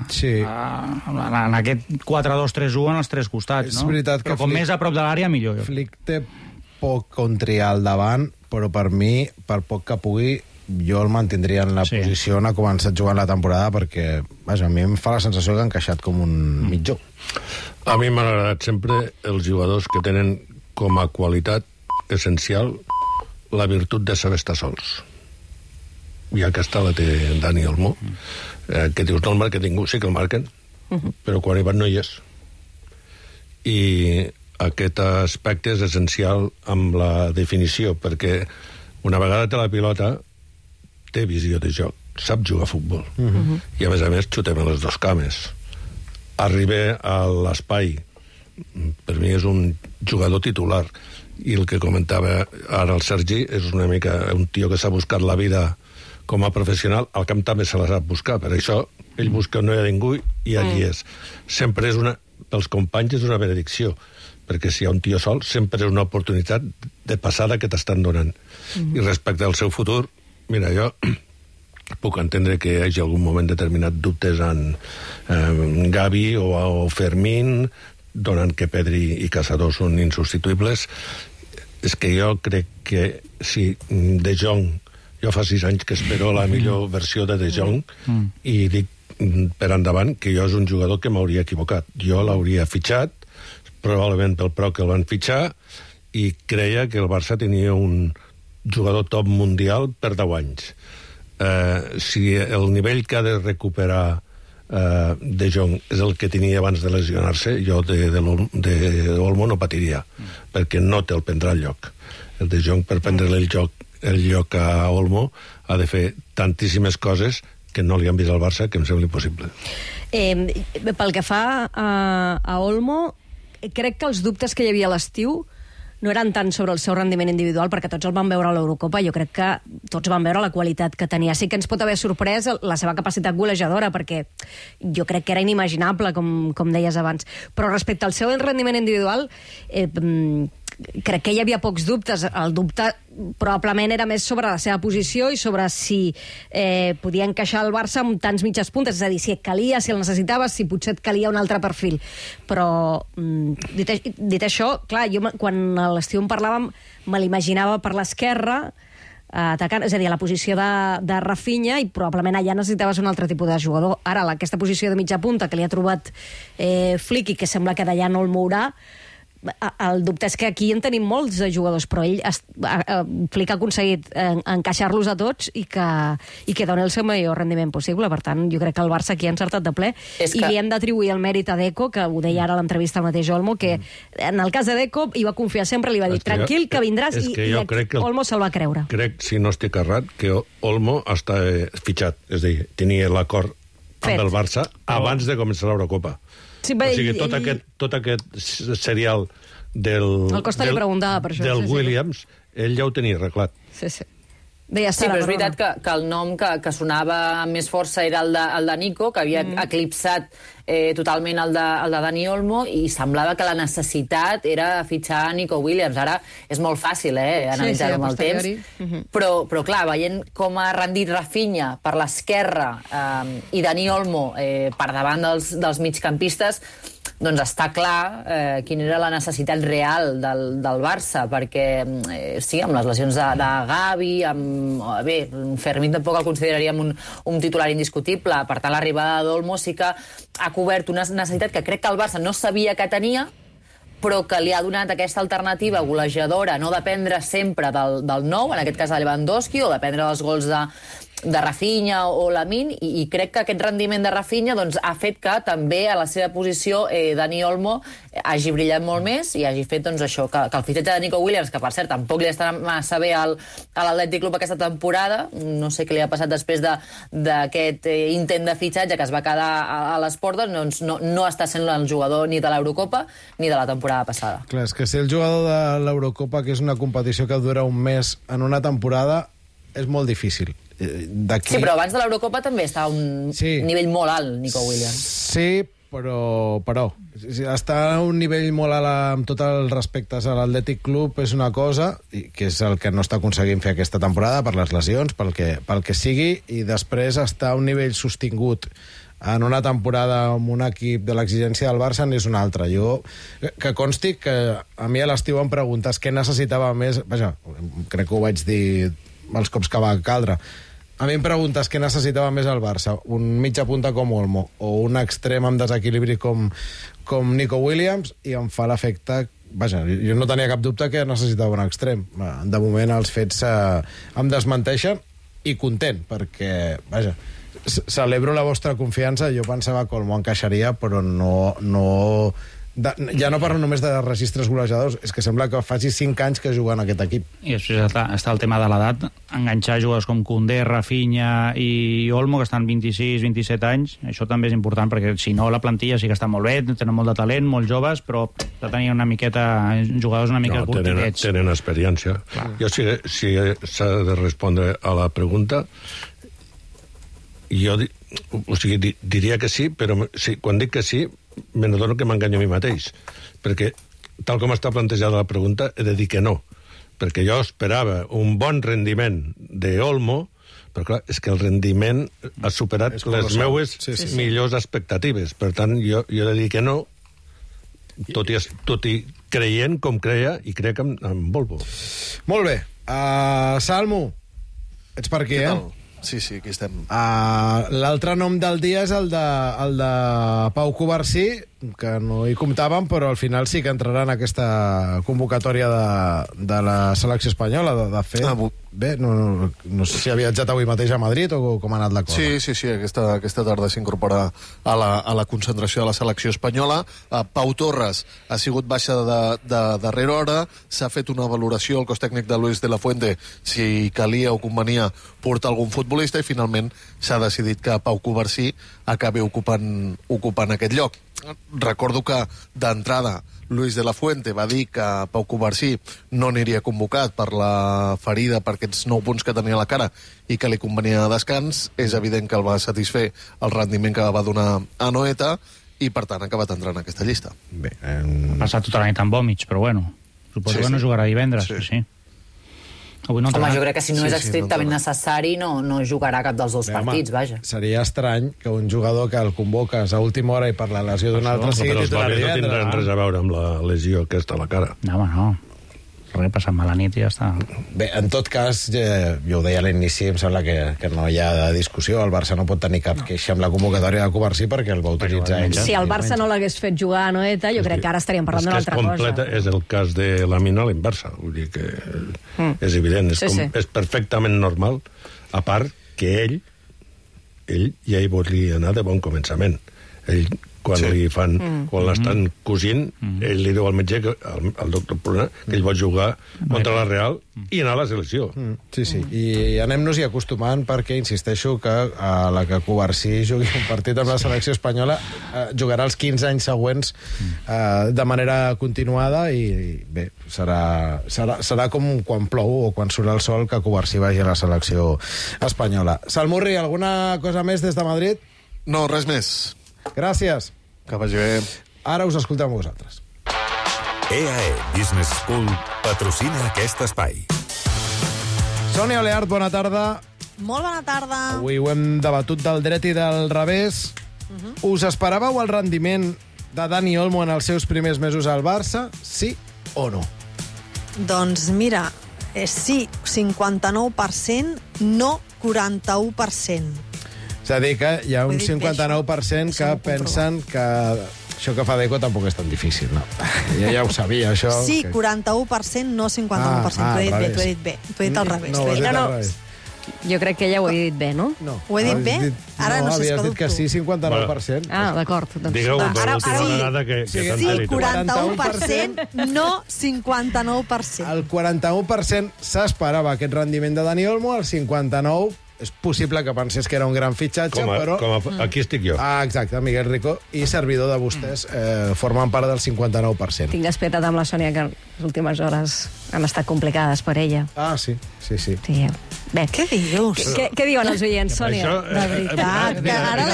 en aquest 4-2-3-1 en els tres costats, no? És veritat que però com més a prop de l'àrea, millor. Flick té poc on triar al davant, però per mi, per poc que pugui, jo el mantindria en la posició on ha començat jugant la temporada, perquè, vaja, a mi em fa la sensació que ha encaixat com un mitjó. A mi m'han agradat sempre els jugadors que tenen com a qualitat essencial la virtut de saber estar sols. I aquesta la té Dani Olmo, que dius, no el marca ningú, sí que el marquen, però quan hi van no hi és. I aquest aspecte és essencial amb la definició, perquè una vegada té la pilota té visió de joc, sap jugar a futbol, i a més xutem a les dos cames, arriba a l'espai, per mi és un jugador titular, i el que comentava ara el Sergi és una mica un tio que s'ha buscat la vida com a professional, al camp també se la sap buscar, per això ell busca on no hi ha ningú i allí és. Sempre és pels companys és una benedicció, perquè si hi ha un tio sol sempre és una oportunitat de passada que t'estan donant. I respecte al seu futur, mira, jo puc entendre que hi hagi algun moment determinat dubtes en Gavi o Fermín, donant que Pedri i Casador són insubstituïbles. És que jo crec que si De Jong, jo fa 6 anys que espero la millor versió de Jong, i dic per endavant que jo és un jugador que m'hauria equivocat. Jo l'hauria fitxat, probablement pel preu que el van fitxar, i creia que el Barça tenia un jugador top mundial per 10 anys. Si el nivell que ha de recuperar De Jong és el que tenia abans de lesionar-se, jo de Olmo no patiria, perquè no te'l prendrà el lloc. El De Jong, per prendre-li el lloc a Olmo, ha de fer tantíssimes coses que no li han vist al Barça, que em sembla impossible. Pel que fa a Olmo, crec que els dubtes que hi havia a l'estiu no eren tant sobre el seu rendiment individual, perquè tots el van veure a l'Eurocopa, jo crec que tots van veure la qualitat que tenia. Sí que ens pot haver sorprès la seva capacitat golejadora, perquè jo crec que era inimaginable, com deies abans. Però respecte al seu rendiment individual, crec que hi havia pocs dubtes. El dubte probablement era més sobre la seva posició i sobre si podia encaixar el Barça amb tants mitges puntes, és a dir, si et calia, si el necessitaves, si potser et calia un altre perfil. Però, dit això, clar, jo quan a l'estiu en parlàvem me l'imaginava per l'esquerra, atacant, és a dir, a la posició de Rafinha, i probablement allà necessitaves un altre tipus de jugador. Ara, aquesta posició de mitja punta que li ha trobat Flick i que sembla que d'allà no el mourà, el dubte és que aquí en tenim molts de jugadors, però ell Flick ha aconseguit encaixar-los a tots i que doni el seu millor rendiment possible. Per tant, jo crec que el Barça aquí ha encertat de ple, i li hem d'atribuir el mèrit a Deco, que ho deia ara a l'entrevista al mateix Olmo, que en el cas de Deco hi va confiar sempre, li va dir tranquil, que vindràs, i Olmo se'l va creure. Crec, si no estic errat, que Olmo està fitxat, és a dir, tenia l'acord amb el Barça abans de començar l'Eurocopa. Sí, o sigui, tot aquest serial del Williams, ell ja ho tenia arreglat. Sí. Sí, però és veritat que el nom que sonava amb més força era el de Nico, que havia eclipsat totalment el de Dani Olmo, i semblava que la necessitat era fitxar Nico Williams. Ara és molt fàcil analitzar-ho amb el temps, però clar, veient com ha rendit Rafinha per l'esquerra i Dani Olmo per davant dels migcampistes, doncs està clar quina era la necessitat real del Barça, perquè sí, amb les lesions de Gavi, bé, Fermín tampoc el consideraríem un titular indiscutible, per tant l'arribada d'Olmo sí que ha cobert una necessitat que crec que el Barça no sabia que tenia, però que li ha donat aquesta alternativa golejadora, no dependre sempre del nou, en aquest cas de Lewandowski, o dependre dels gols Rafinha o Lamine, i crec que aquest rendiment de Rafinha doncs, ha fet que també a la seva posició Dani Olmo hagi brillat molt més i hagi fet doncs, això, que el fitxatge de Nico Williams, que per cert tampoc li està massa bé a l'Atlètic Club aquesta temporada, no sé què li ha passat després d'aquest intent de fitxatge que es va quedar a les portes, doncs no està sent el jugador ni de l'Eurocopa ni de la temporada passada. Clar, és que ser el jugador de l'Eurocopa, que és una competició que dura un mes en una temporada, és molt difícil. Sí, però abans de l'Eurocopa també està a un nivell molt alt, Nico Williams. Sí, però estar a un nivell molt alt amb tots els respectes a l'Atlètic Club és una cosa, que és el que no està aconseguint fer aquesta temporada per les lesions, pel que sigui, i després estar a un nivell sostingut en una temporada amb un equip de l'exigència del Barça n'és una altra. Jo, que consti que a mi a l'estiu em preguntes què necessitava més... Vaja, crec que ho vaig dir els cops que va caldre. A mi em preguntes què necessitava més el Barça, un mitja punta com Olmo o un extrem amb desequilibri com Nico Williams, i em fa l'efecte... Vaja, jo no tenia cap dubte que necessitava un extrem. De moment els fets em desmenteixen, i content, perquè, vaja, celebro la vostra confiança. Jo pensava que Olmo encaixaria, però no ja no parlo només de registres golejadors, és que sembla que faci 5 anys que juga en aquest equip. I després està el tema de l'edat, enganxar jugadors com Koundé, Rafinha i Olmo, que estan 26-27 anys, això també és important, perquè si no la plantilla sí que està molt bé, tenen molt de talent, molt joves, però de tenir una miqueta jugadors una mica curtillets. Tenen experiència. Clar. Jo, si s'ha de respondre a la pregunta, jo diria que sí, però sí, quan dic que sí, me n'adono que m'enganyo a mi mateix, perquè tal com està plantejada la pregunta he de dir que no, perquè jo esperava un bon rendiment d'Olmo, però clar, és que el rendiment ha superat les meues millors expectatives, per tant jo he de dir que no, tot i creient com creia, i crec en Volvo. Molt bé, Salmo, ets per aquí, Sí, aquí estem. L'altre nom del dia és el de Pau Covarsí, que no hi comptàvem, però al final sí que entrarà en aquesta convocatòria de la selecció espanyola. De fet, bé, no sé si ha viatjat avui mateix a Madrid o com ha anat la cosa. Sí, aquesta tarda s'incorpora a la concentració de la selecció espanyola. Pau Torres ha sigut baixa de darrera hora, s'ha fet una valoració al cos tècnic de Luis de la Fuente si calia o convenia portar algun futbolista, i finalment s'ha decidit que Pau Covarsí acabi ocupant aquest lloc. Recordo que d'entrada Luis de la Fuente va dir que Pau Covarsí no aniria convocat per la ferida, per aquests 9 punts que tenia a la cara, i que li convenia descans. És evident que el va satisfer el rendiment que va donar a Noeta, i per tant ha acabat entrant en aquesta llista. Bé, ha passat tota la nit amb vòmits, però bueno, suposo que no jugarà divendres. Sí. Home, jo crec que si no és estrictament necessari no jugarà cap dels dos partits, vaja. Seria estrany que un jugador que el convoques a última hora i per la lesió d'un altre sigui titular divendres. Però els bebès no tindran res a veure amb la lesió aquesta a la cara. No, home, no. Res, passant mala nit i ja està. Bé, en tot cas, jo ho deia a l'inici, em sembla que no hi ha discussió. El Barça no pot tenir cap queixa amb la convocatòria de Covarsí perquè el va utilitzar ell. Si el Barça no l'hagués fet jugar a Noeta, jo crec que ara estaríem parlant d'una altra cosa. És el cas de Lamine a l'inversa. Vull dir que és evident, és perfectament normal, a part que ell ja hi volia anar de bon començament. Ell, quan l'estan cosint, ell li diu al metge, al doctor Pruna, que ell vol jugar contra la Real i anar a la selecció. Sí, i anem-nos-hi acostumant, perquè insisteixo que a la que Covarsí jugui un partit amb la selecció espanyola jugarà els 15 anys següents de manera continuada, i bé, serà com quan plou o quan surt el sol que Covarsí vagi a la selecció espanyola. Salmurri, alguna cosa més des de Madrid? No, res més. Gràcies. Que vagi bé. Ara us escoltem vosaltres. EAE Business School patrocina aquest espai. Sònia Oleart, bona tarda. Molt bona tarda. Avui ho hem debatut del dret i del revés. Us esperàveu el rendiment de Dani Olmo en els seus primers mesos al Barça? Sí o no? Doncs mira, sí, 59%, no 41%. És a dir, que hi ha un 59% que pensen que això que fa Deco tampoc és tan difícil, no? Ja ho sabia, això. Sí, 41%, no 51%. T'ho he dit bé, t'ho he dit al revés. No, Jo crec que ella ho ha dit bé, no? No. Ho he dit bé? Ara no sé, és que havies dit que dubto. sí, 59%. Ah, d'acord. Doncs... Digueu per Ara l'última sí. vegada que Sí, t'han dit. 41%, no 59%. El 41% s'esperava aquest rendiment de Dani Olmo, el 59% és possible que pensés que era un gran fitxatge, però... Aquí estic jo. Ah, exacte, Miguel Rico i servidor de vostès formen part del 59%. Tinc despetat amb la Sònia que les últimes hores han estat complicades per ella. Ah, sí. Sí. Bé. Què dius? Què diuen els oients, Sònia? De veritat, que ara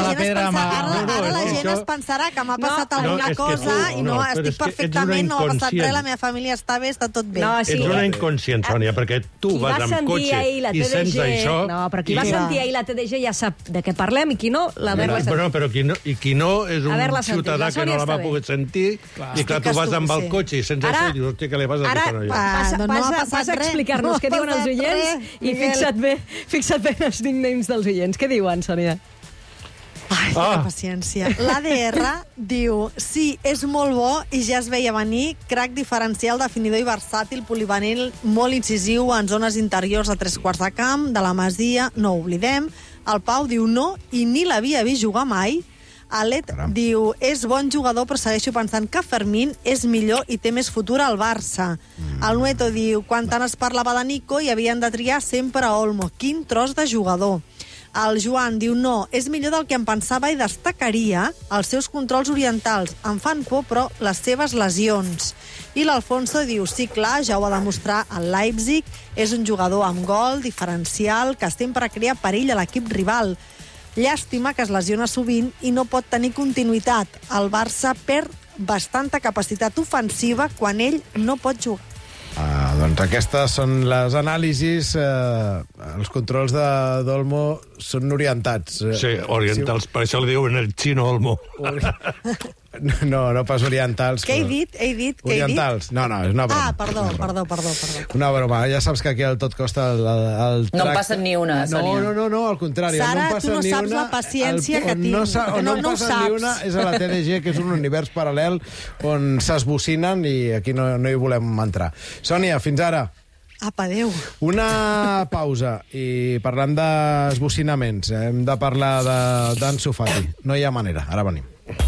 la gent es pensarà que m'ha passat alguna cosa i no, estic perfectament, no ha passat res, la meva família està bé, està tot bé. Ets una inconscient, Sònia, perquè tu vas amb cotxe i sents això... No, però qui va sentir ahir la TDG ja sap de què parlem i qui no, l'haver-la sentit. Però qui no és un ciutadà que no la va poder sentir i clar, tu vas amb el cotxe i sents això i dius, hòstia, què li passa a aquesta noia? Passa a explicar-nos què diuen els oients i fixa't bé els nicknames dels oients. Què diuen, Sònia? Ai, quina paciència. L'ADR diu, sí, és molt bo i ja es veia venir, crac diferencial, definidor i versàtil, polivalent, molt incisiu en zones interiors a 3/4 de camp, de la Masia, no ho oblidem. El Pau diu no i ni l'havia vist jugar mai. Alet diu, és bon jugador, però segueixo pensant que Fermín és millor i té més futur al Barça. El Nueto diu, quan tant es parlava de Nico i havien de triar sempre a Olmo. Quin tros de jugador. El Joan diu, no, és millor del que em pensava i destacaria els seus controls orientals. Em fan por, però les seves lesions. I l'Alfonso diu, sí, clar, ja ho va demostrar al Leipzig, és un jugador amb gol, diferencial, que sempre crea perill a l'equip rival. Llàstima que es lesiona sovint i no pot tenir continuïtat. El Barça perd bastanta capacitat ofensiva quan ell no pot jugar. Doncs aquestes són les anàlisis. Els controls d'Olmo són orientats. Sí, orientals. Per això li diuen el xino Olmo. No pas orientals. Què he dit? Orientals. No, és una broma. Ah, perdó. Una broma. Ja saps que aquí al Tot Costa el no en passen ni una, Sònia. No, al contrari. Sara, no tu no saps la paciència que tinc. No en passen ni una és a la TDG, que és un univers paral·lel on s'esbocinen i aquí no hi volem entrar. Sònia, fins ara. Apa, adéu. Una pausa i parlant d'esbocinaments, hem de parlar d'Ansu Fati. No hi ha manera. Ara venim.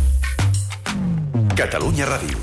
Catalunya Ràdio.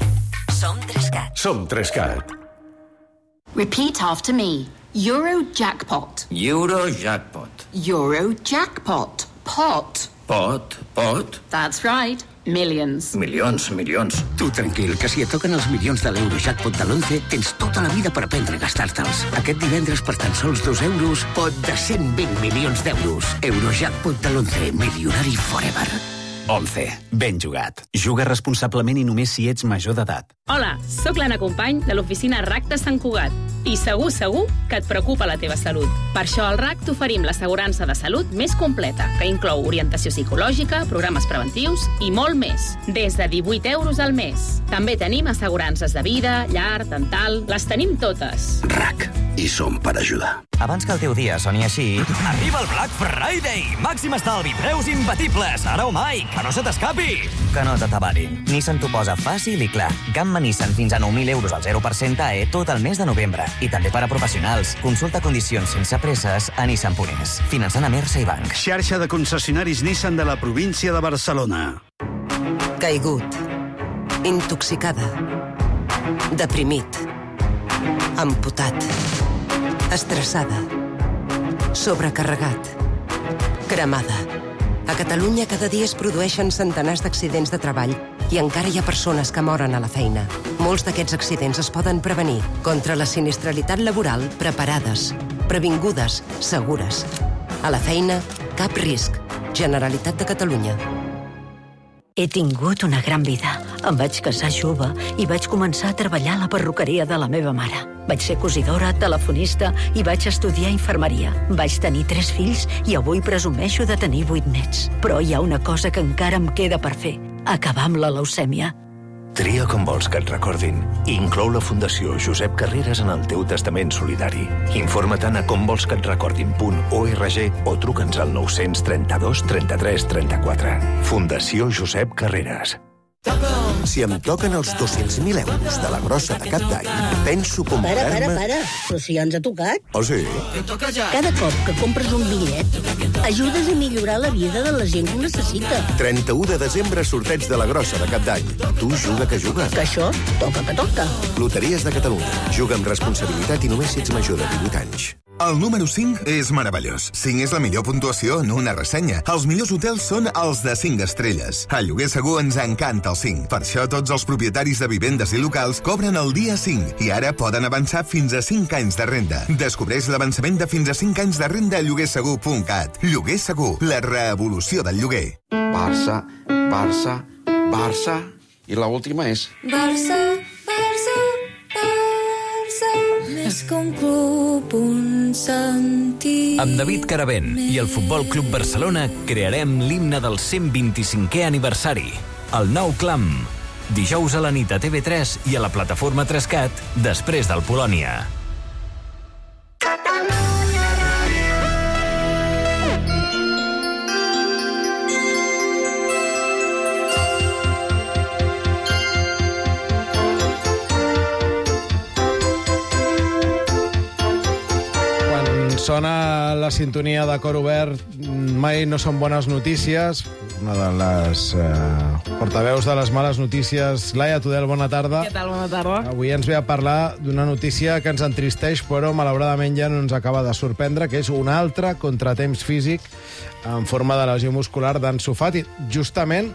Som 3CAT. Repeat after me. Eurojackpot. Eurojackpot. Eurojackpot. Pot. Pot. That's right. Millions. Milions. Tu tranquil, que si et toquen els milions de l'Eurojackpot de l'11, tens tota la vida per aprendre a gastar-te'ls. Aquest divendres, per tan sols 2 euros, pot de 120 milions d'euros. Eurojackpot de l'11, milionari forever. 11. Ben jugat. Juga responsablement i només si ets major d'edat. Hola, sóc l'Anna Company de l'oficina RAC de Sant Cugat. I segur que et preocupa la teva salut. Per això al RAC t'oferim l'assegurança de salut més completa, que inclou orientació psicològica, programes preventius i molt més. Des de 18 euros al mes. També tenim assegurances de vida, llar, dental... Les tenim totes. RAC. I som per ajudar. Abans que el teu dia soni així... Arriba el Black Friday! Màxim estalvi, preus imbatibles, ara o mai, que no se t'escapi! Que no t'atabalin. Nissan t'ho posa fàcil i clar. Gamma Nissan fins a 9.000 euros al 0% AE tot el mes de novembre. I també per a professionals. Consulta condicions sense presses a Nissan.es. Finançant a Mersa i Banc. Xarxa de concessionaris Nissan de la província de Barcelona. Caigut. Intoxicada. Deprimit. Amputat. Estressada. Sobrecarregat. Cremada. A Catalunya cada dia es produeixen centenars d'accidents de treball i encara hi ha persones que moren a la feina. Molts d'aquests accidents es poden prevenir. Contra la sinistralitat laboral, preparades, previngudes, segures. A la feina, cap risc. Generalitat de Catalunya. He tingut una gran vida. Em vaig casar jove i vaig començar a treballar a la perruqueria de la meva mare. Vaig ser cosidora, telefonista i vaig estudiar infermeria. Vaig tenir 3 fills i avui presumeixo de tenir 8 nets. Però hi ha una cosa que encara em queda per fer. Acabar amb la leucèmia. Tria com vols que et recordin. Inclou la Fundació Josep Carreras en el teu testament solidari. Informa-te'n a comvolsquetrecordin.org o truca'ns al 932 33 34. Fundació Josep Carreras. Si em toquen els 200.000 euros de la grossa de cap d'any, penso comprar-me... Para. Però si ja ens ha tocat. Oh, sí? Cada cop que compres un bitllet, ajudes a millorar la vida de la gent que ho necessita. 31 de desembre, sorteig de la grossa de cap d'any. Tu juga que juga. Que això toca que toca. Loteries de Catalunya. Juga amb responsabilitat i només si ets major de 18 anys. El número 5 és meravellós. 5 és la millor puntuació en una ressenya. Els millors hotels són els de 5 estrelles. A Lloguer Segur ens encanta el 5. Per això tots els propietaris de vivendes i locals cobren el dia 5 i ara poden avançar fins a 5 anys de renda. Descobreix l'avançament de fins a 5 anys de renda a lloguersegur.cat. Lloguer Segur, la revolució del lloguer. Barça, Barça, Barça... I l'última és... Barça, Barça, Barça, més que un club, un sentit... Amb David Caravent i el Futbol Club Barcelona crearem l'himne del 125è aniversari, el Nou Clam. Dijous a la nit a TV3 i a la plataforma 3CAT, després del Polònia. Sona la sintonia de Cor Obert, mai no són bones notícies. Una de les portaveus de les males notícies. Laia Tudel, bona tarda. Què tal, bona tarda? Avui ens ve a parlar d'una notícia que ens entristeix, però malauradament ja no ens acaba de sorprendre, que és un altre contratemps físic en forma de lesió muscular d'Ansu Fati, justament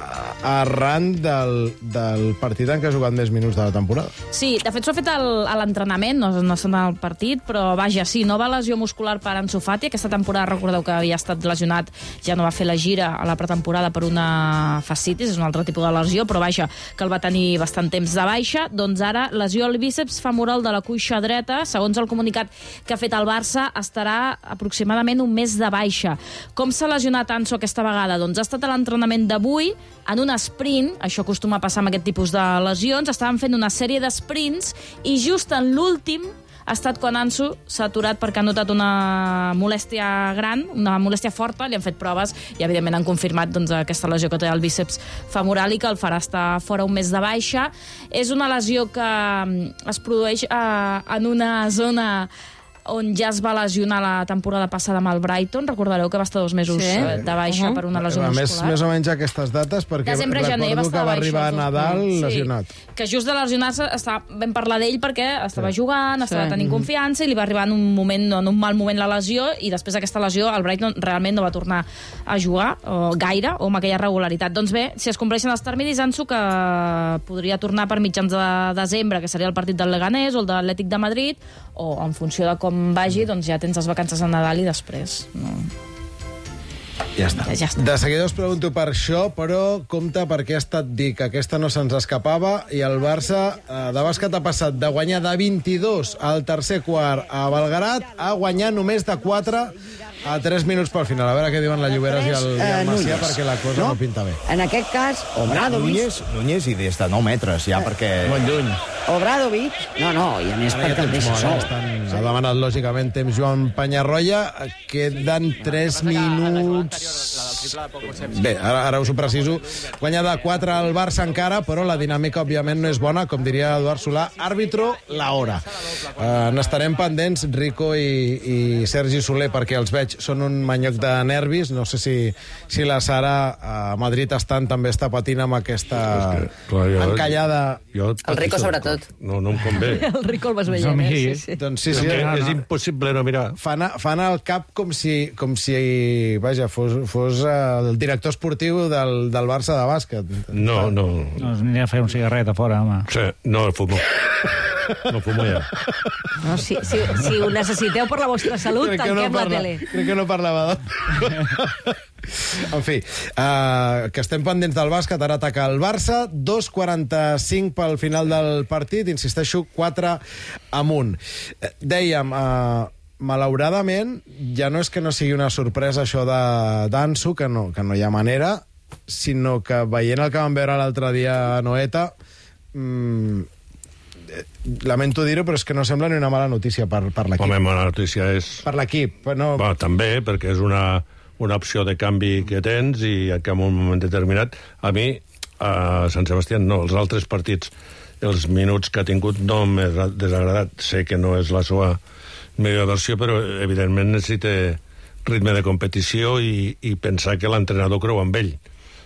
arran del partit en què ha jugat més minuts de la temporada. Sí, de fet s'ho ha fet a l'entrenament, no són al partit, però vaja, sí, nova lesió muscular per Ansu Fati. Aquesta temporada, recordeu que havia estat lesionat, ja no va fer la gira a la pretemporada per una fascitis, és un altre tipus de lesió, però vaja, que el va tenir bastant temps de baixa. Doncs ara, lesió al bíceps femoral de la cuixa dreta, segons el comunicat que ha fet el Barça, estarà aproximadament un mes de baixa. Com s'ha lesionat Ansu aquesta vegada? Doncs ha estat a l'entrenament d'avui, en un sprint, això acostuma a passar amb aquest tipus de lesions, estaven fent una sèrie d'esprints i just en l'últim ha estat quan Ansu s'ha aturat perquè ha notat una molèstia gran, una molèstia forta, li han fet proves i evidentment han confirmat doncs, aquesta lesió que té al bíceps femoral i que el farà estar fora un mes de baixa. És una lesió que es produeix en una zona on ja es va lesionar la temporada passada amb el Brighton. Recordareu que va estar 2 mesos de baixa per una lesió muscular. Més o menys aquestes dates, perquè recordo que va arribar a Nadal lesionat. Que just de lesionar-se vam parlar d'ell perquè estava jugant, estava tenint confiança i li va arribar en un mal moment la lesió i després d'aquesta lesió el Brighton realment no va tornar a jugar gaire o amb aquella regularitat. Doncs bé, si es compleixen els terminis, Ansu que podria tornar per mitjans de desembre, que seria el partit del Leganés o el de l'Atlètic de Madrid, o en funció de com vagi, doncs ja tens les vacances a Nadal i després no. Ja està. De seguida us pregunto per això, però compte perquè ha estat dit que aquesta no se'ns escapava i el Barça de bàsquet ha passat de guanyar de 22 al tercer quart a Belgrad a guanyar només de 4 a 3 minuts pel final. A veure què diuen la Lloberes i el Macià, perquè la cosa no pinta bé. En aquest cas, Obradovic... Núñez i des de 9 metres, ja, perquè... Molt lluny. Obradovic... No, i a més perquè el deixa sol. S'ha demanat, lògicament, temps Joan Penyarroia. Queden 3 minuts... Bé, ara us ho preciso. Guanya de 4 al Barça encara, però la dinàmica, òbviament, no és bona. Com diria Eduard Solà, àrbitro, la hora. N'estarem pendents, Rico i Sergi Soler, perquè els veig són un manyoc de nervis. No sé si la Sara a Madrid també està patint amb aquesta encallada. El Rico, sobretot. No em convé. El Rico el vas veient, sí. Doncs sí. És impossible no mirar. Fan el cap com si vaja, fos el director esportiu del Barça de bàsquet. No. Aniré a fer un cigarret a fora, home. Sí, no fumo. No fumo ja. No, si ho necessiteu per la vostra salut, tanquem la tele. Crec que no parlava En fi, que estem pendents del bàsquet. Ara ataca el Barça, 2:45 pel final del partit, insisteixo, 4 amunt. Dèiem, malauradament, ja no és que no sigui una sorpresa això d'Ansu, que no hi ha manera, sinó que veient el que vam veure l'altre dia a Noeta, lamento dir-ho, però és que no sembla ni una mala notícia per l'equip. Home, mala notícia és... Per l'equip, no... També, perquè és una opció de canvi que tens i que en un moment determinat... A mi, a Sant Sebastià no, els altres partits, els minuts que ha tingut no m'he desagradat. Sé que no és la seva millor versió, però evidentment necessita ritme de competició i pensar que l'entrenador creu amb ell.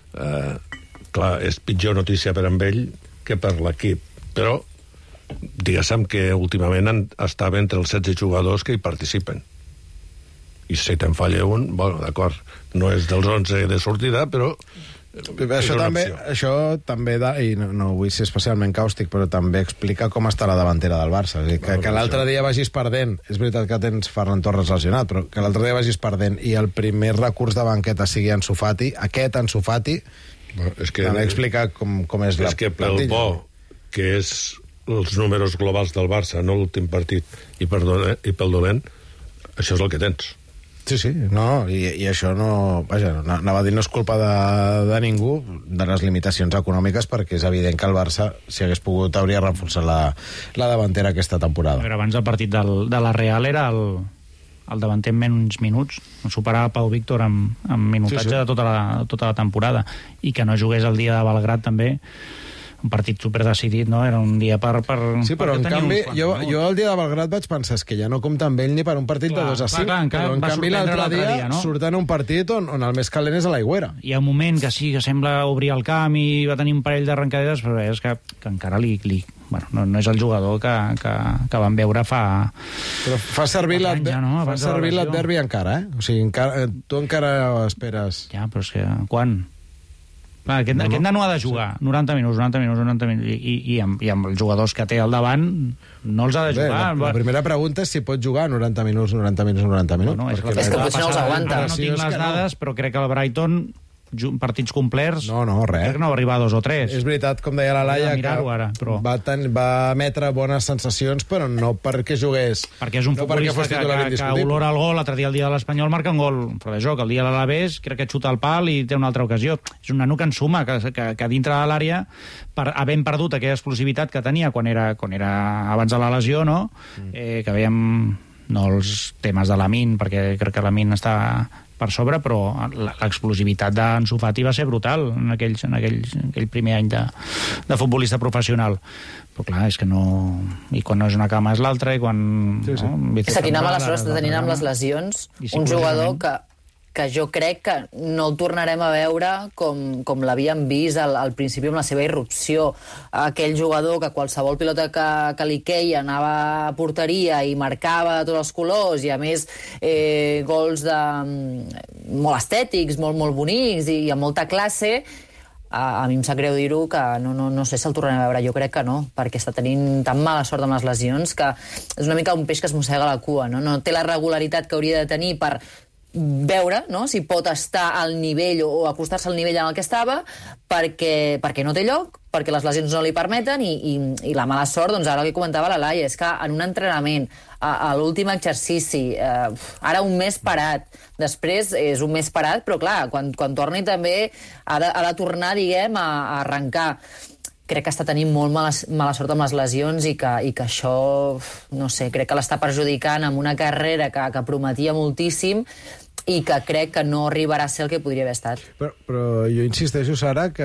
Clar, és pitjor notícia per amb ell que per l'equip, però diguéssim que últimament estava entre els 16 jugadors que hi participen. I si te'n falla un, bueno, d'acord, no és dels 11 de sortida, però això també i no vull ser especialment càustic, però també explica com està la davantera del Barça. És dir, que l'altre dia vagis perdent, és veritat que tens Ferran Torres lesionat, però que l'altre dia vagis perdent i el primer recurs de banqueta sigui Ansu Fati, aquest Ansu Fati, també explica com és la plantilla. És que pel bo que és els números globals del Barça, no l'últim partit, i pel dolent, això és el que tens. Sí, no, i això no... Vaja, anava a dir, no és culpa de ningú, de les limitacions econòmiques, perquè és evident que el Barça, si hagués pogut, hauria reforçat la davantera aquesta temporada. Però abans del partit de la Real era el davanter en menys minuts, superava Pau Víctor amb minutatge de tota la temporada, i que no jugués el dia de Belgrat també, un partit superdecidit, no? Era un dia per sí, però en canvi, jo el dia de Belgrat vaig pensar és que ja no compta amb ell ni per un partit de 2-5, però en canvi l'altre dia surt en un partit on el més calent és a l'Aigüera. Hi ha un moment que sí, que sembla obrir el camp i va tenir un parell d'arrencadores, però és que encara bueno, no és el jugador que vam veure fa... Però fa servir l'adverbi encara, eh? O sigui, tu encara esperes... Ja, però és que... Quan? Clar, aquest nano ha de jugar 90 minuts i amb els jugadors que té al davant no els ha de jugar. La primera pregunta és si pot jugar 90 minuts. No, és que potser no els aguanta. No tinc les dades, però crec que el Brighton partits complerts no, res. Crec que no va arribar a 2 o 3. És veritat, com deia la Laia, que va emetre bones sensacions, però no perquè jugués. Perquè és un futbolista que olora el gol. L'altre dia, el dia de l'Espanyol, marca un gol però de joc. El dia de l'Alavés crec que xuta el pal i té una altra ocasió. És un nano que ensuma, que dintre de l'àrea, havent perdut aquella explosivitat que tenia quan era abans de la lesió, no? Que veiem no els temes de Lamine, perquè crec que Lamine està per sobre, però l'explosivitat d'Ansu Fati va ser brutal en aquell primer any de futbolista professional. Però clar, és que no... I quan no és una cama és l'altra, i quan... És que quina mala sort està tenint amb les lesions un jugador que jo crec que no el tornarem a veure com l'havíem vist al principi amb la seva irrupció. Aquell jugador que qualsevol pilota que li queia anava a porteria i marcava de tots els colors, i a més gols molt estètics, molt bonics i amb molta classe. A mi em sap greu dir-ho, que no sé si el tornarem a veure. Jo crec que no, perquè està tenint tan mala sort amb les lesions que és una mica un peix que es mossega la cua, no? No té la regularitat que hauria de tenir per veure, no?, si pot estar al nivell o acostar-se al nivell en el que estava, perquè no té lloc, perquè les lesions no li permeten, i la mala sort, doncs ara el que comentava la Laia, és que en un entrenament, a l'últim exercici, ara un mes parat, després és un mes parat, però clar, quan torni també ha de tornar, diguem, a arrencar. Crec que està tenint molt mala sort amb les lesions i que això, no sé, crec que l'està perjudicant amb una carrera que prometia moltíssim i que crec que no arribarà a ser el que podria haver estat. Però jo insisteixo, Sara, que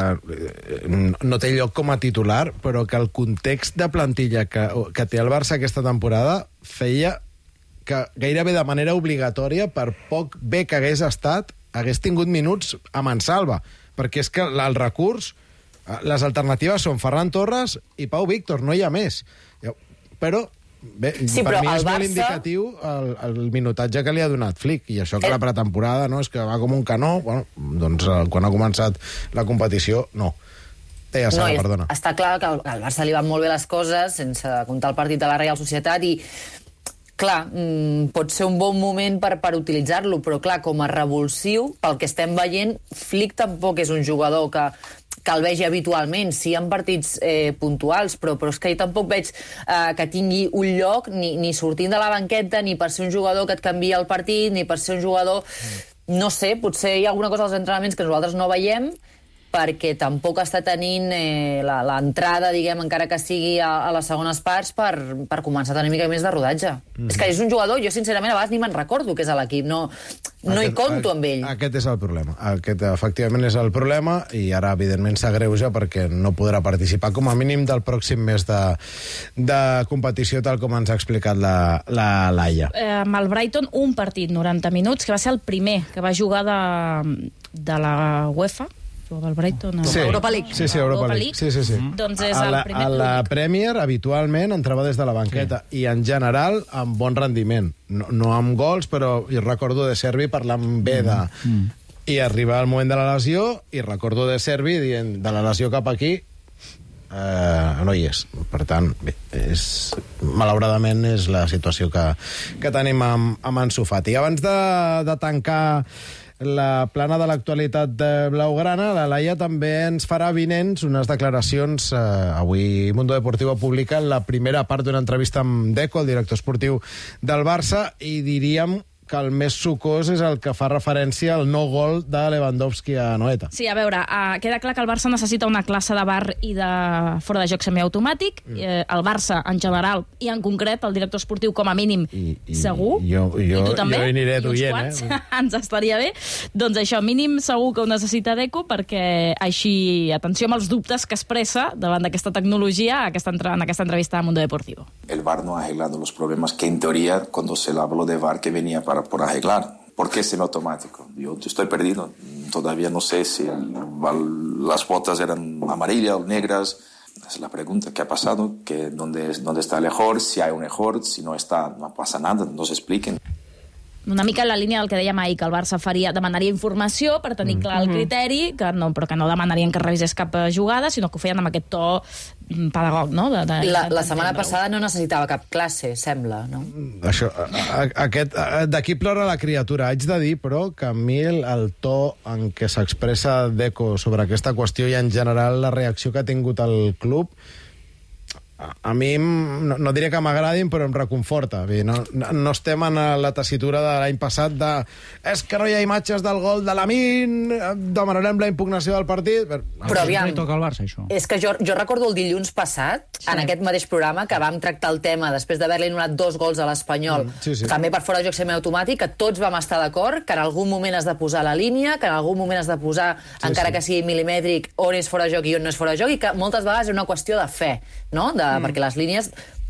no té lloc com a titular, però que el context de plantilla que té el Barça aquesta temporada feia que gairebé de manera obligatòria, per poc bé que hagués estat, hagués tingut minuts a mansalva, perquè és que el recurs... Les alternatives són Ferran Torres i Pau Víctor, no hi ha més. Però, bé, sí, per mi és molt indicatiu el minutatge que li ha donat Flick, i això que la pretemporada, no, és que va com un canó, bueno, doncs quan ha començat la competició, no. Perdona. Està clar que al Barça li van molt bé les coses, sense comptar el partit de la Real Societat, i clar, pot ser un bon moment per utilitzar-lo, però clar, com a revulsiu, pel que estem veient, Flick tampoc és un jugador que el vegi habitualment, sí en partits puntuals, però és que jo tampoc veig que tingui un lloc ni sortint de la banqueta, ni per ser un jugador que et canvia el partit, ni per ser un jugador... No sé, potser hi ha alguna cosa als entrenaments que nosaltres no veiem, perquè tampoc està tenint l'entrada, diguem, encara que sigui a les segones parts, per començar a tenir una mica més de rodatge. És que és un jugador, jo sincerament a vegades ni me'n recordo que és a l'equip, no hi compto amb ell. Aquest és el problema. Aquest efectivament és el problema i ara evidentment s'agreuja perquè no podrà participar com a mínim del pròxim mes de competició, tal com ens ha explicat la Laia. Amb el Brighton, un partit, 90 minuts, que va ser el primer que va jugar de la UEFA, del Brighton, Europa League. Sí, Europa League. Sí. Doncs és el primer. A la Premier, habitualment, entrava des de la banqueta i, en general, amb bon rendiment. No amb gols, però jo recordo de Servi parlant bé de... I arriba el moment de la lesió i recordo de Servi dient de la lesió cap aquí no hi és. Per tant, bé, malauradament és la situació que tenim amb Ansu Fati. Abans de tancar la plana de l'actualitat blaugrana, la Laia també ens farà vinents unes declaracions. Avui Mundo Deportivo ha publicat la primera part d'una entrevista amb Deco, el director esportiu del Barça, i diríem que el més sucós és el que fa referència al no gol de Lewandowski a Noeta. Sí, a veure, queda clar que el Barça necessita una classe de VAR i de fora de joc semiautomàtic. El Barça, en general, i en concret, el director esportiu, com a mínim, segur. I tu també. Jo aniré duient, Ens estaria bé. Doncs això, mínim segur que ho necessita Deco, perquè així, atenció amb els dubtes que expressa davant d'aquesta tecnologia en aquesta entrevista a Mundo Deportivo. El VAR no ha arreglado los problemas que, en teoría, cuando se le habló de VAR, que venía por arreglar. ¿Por qué semiautomático? Yo estoy perdido. Todavía no sé si las botas eran amarillas o negras. Es la pregunta. ¿Qué ha pasado? ¿Dónde está el error? Si hay un error, si no está, no pasa nada. Nos expliquen. Una mica en la línia del que dèiem ahir, que el Barça demanaria informació per tenir clar el criteri, però que no demanarien que revisés cap jugada, sinó que ho feien amb aquest to pedagog, no? La setmana passada no necessitava cap classe, sembla, no? Això, d'aquí plora la criatura. Haig de dir, però, que a mi el to en què s'expressa Deco sobre aquesta qüestió i, en general, la reacció que ha tingut el club, a mi no diré que m'agradin, però em reconforta. No estem en la tessitura de l'any passat de és que no hi ha imatges del gol de Lamine, demanarem la impugnació del partit. Però aviam, és que jo recordo el dilluns passat, en aquest mateix programa, que vam tractar el tema després d'haver-li anul·lat 2 gols a l'Espanyol, també per fora de joc semiautomàtic, que tots vam estar d'acord que en algun moment has de posar la línia, que en algun moment has de posar, encara que sigui milimètric, on és fora de joc i on no és fora de joc, i que moltes vegades és una qüestió de fe, no? Perquè les línies...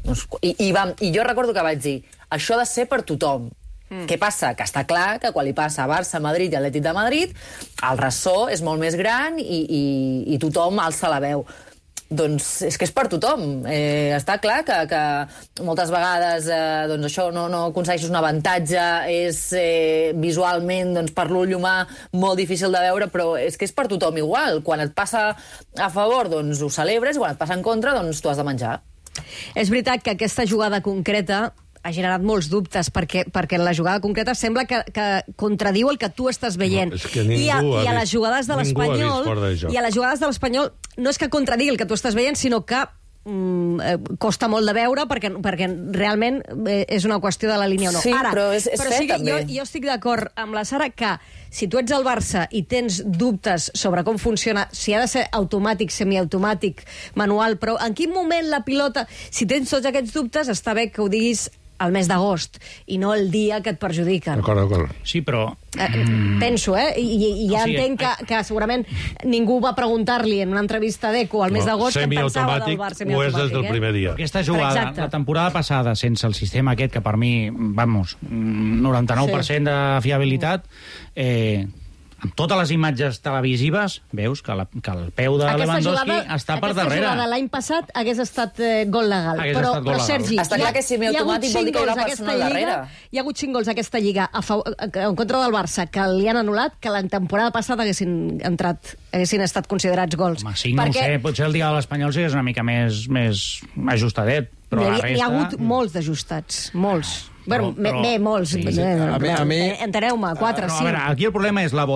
I jo recordo que vaig dir, això ha de ser per tothom. Què passa? Que està clar que quan li passa a Barça, Madrid i Atlètic de Madrid, el ressò és molt més gran i tothom alça la veu. Doncs és que és per tothom. Està clar que moltes vegades això no aconsegueixes un avantatge, és visualment per l'ull humà molt difícil de veure, però és que és per tothom igual. Quan et passa a favor, doncs ho celebres, i quan et passa en contra, doncs t'ho has de menjar. És veritat que aquesta jugada concreta ha generat molts dubtes, perquè la jugada concreta sembla que contradiu el que tu estàs veient. I a les jugades de l'Espanyol no és que contradigui el que tu estàs veient, sinó que costa molt de veure perquè realment és una qüestió de la línia o no. Sí, però és fet, també. Jo estic d'acord amb la Sara que si tu ets al Barça i tens dubtes sobre com funciona, si ha de ser automàtic, semiautomàtic, manual, però en quin moment la pilota... Si tens tots aquests dubtes, està bé que ho diguis al mes d'agost i no el dia que et perjudiquen. D'acord. Sí, però... Penso, I ja entenc que segurament ningú va preguntar-li en una entrevista a Deco al mes d'agost que pensava del Barça semiautomàtic. Ho és des del primer dia. Aquesta jugada, la temporada passada, sense el sistema aquest, que per mi, 99% de fiabilitat, amb totes les imatges televisives, veus que el peu de Lewandowski està per darrere. Aquesta jugada l'any passat hagués estat gol legal. Però Sergi, està clar que semiautomàtic vol dir que hi ha una persona al darrere. Hi ha hagut 5 gols aquesta Lliga en contra del Barça que li han anul·lat, que la temporada passada haguessin estat considerats gols. Home, 5 no ho sé, potser el dia de l'Espanyol sí que és una mica més ajustadet, però la resta... Hi ha hagut molts d'ajustats, molts. Bé, molts. Enteneu-me, 4, 5. A veure, aquí el problema és la bota.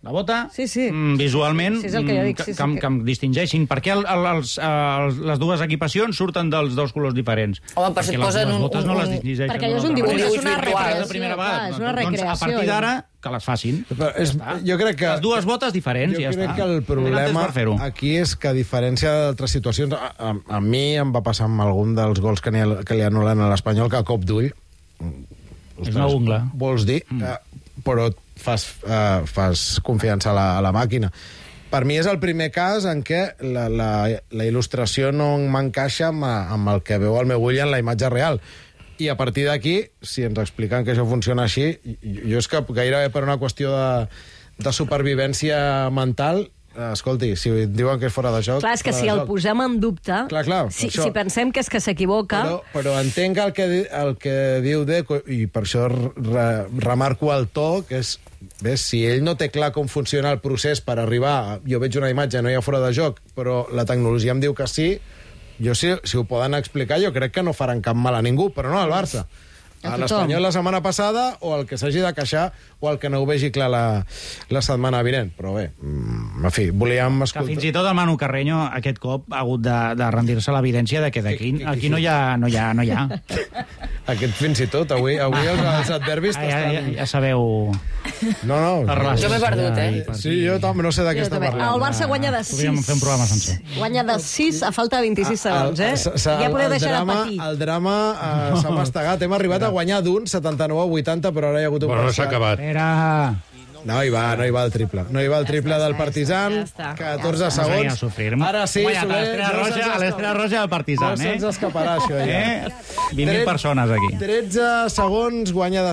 La bota, sí. Visualment, Sí, és el que jo dic, sí, sí. que em distingeixin. Per què les dues equipacions surten dels dos colors diferents? Home, per si et posen les botes no les distingeixen. Perquè allò és un dibuix, és una recreació. És una recreació. Doncs a partir d'ara, que les facin. Jo crec que... Les dues botes diferents, ja està. Jo crec que el problema aquí és que, a diferència d'altres situacions, a mi em va passar amb algun dels gols que li anulen a l'Espanyol, que a cop d'ull... És una ungla. Vols dir, però fas confiança a la màquina. Per mi és el primer cas en què la il·lustració no m'encaixa amb el que veu el meu ull en la imatge real. I a partir d'aquí, si ens expliquen que això funciona així, jo és que gairebé per una qüestió de supervivència mental, escolti, si diuen que és fora de joc... Clar, és que si el posem en dubte, si pensem que és que s'equivoca... Però entenc el que diu Deco, i per això remarco el to, que és... Si ell no té clar com funciona el procés per arribar... Jo veig una imatge, no hi ha fora de joc, però la tecnologia em diu que sí, jo si ho poden explicar, jo crec que no faran cap mal a ningú, però no al Barça. A l'Espanyol la setmana passada, o el que s'hagi de queixar, o el que no ho vegi clar la setmana vinent. Però bé, en fi, volíem escoltar... Que fins i tot el Manu Carreño aquest cop ha hagut de rendir-se a l'evidència de que aquí no hi ha. Aquest fins i tot, avui els adverbis t'estan... Ja sabeu... No. Jo m'he perdut, Sí, jo també no sé de què està parlant. El Barça guanya de 6. Podríem fer un programa sencer. Guanya de 6 a falta de 26 segons, Ja podeu deixar de patir. El drama s'ha mastegat. Hem arribat a guanyar d'un 79 a 80, però ara hi ha hagut un... Però no s'ha acabat. No hi va el triple. No hi va el triple del Partizan, 14 segons. Ara sí, l'Estrella Roja del Partizan, no se'ns escaparà, això, ja. 20.000 persones aquí. 13 segons, guanya de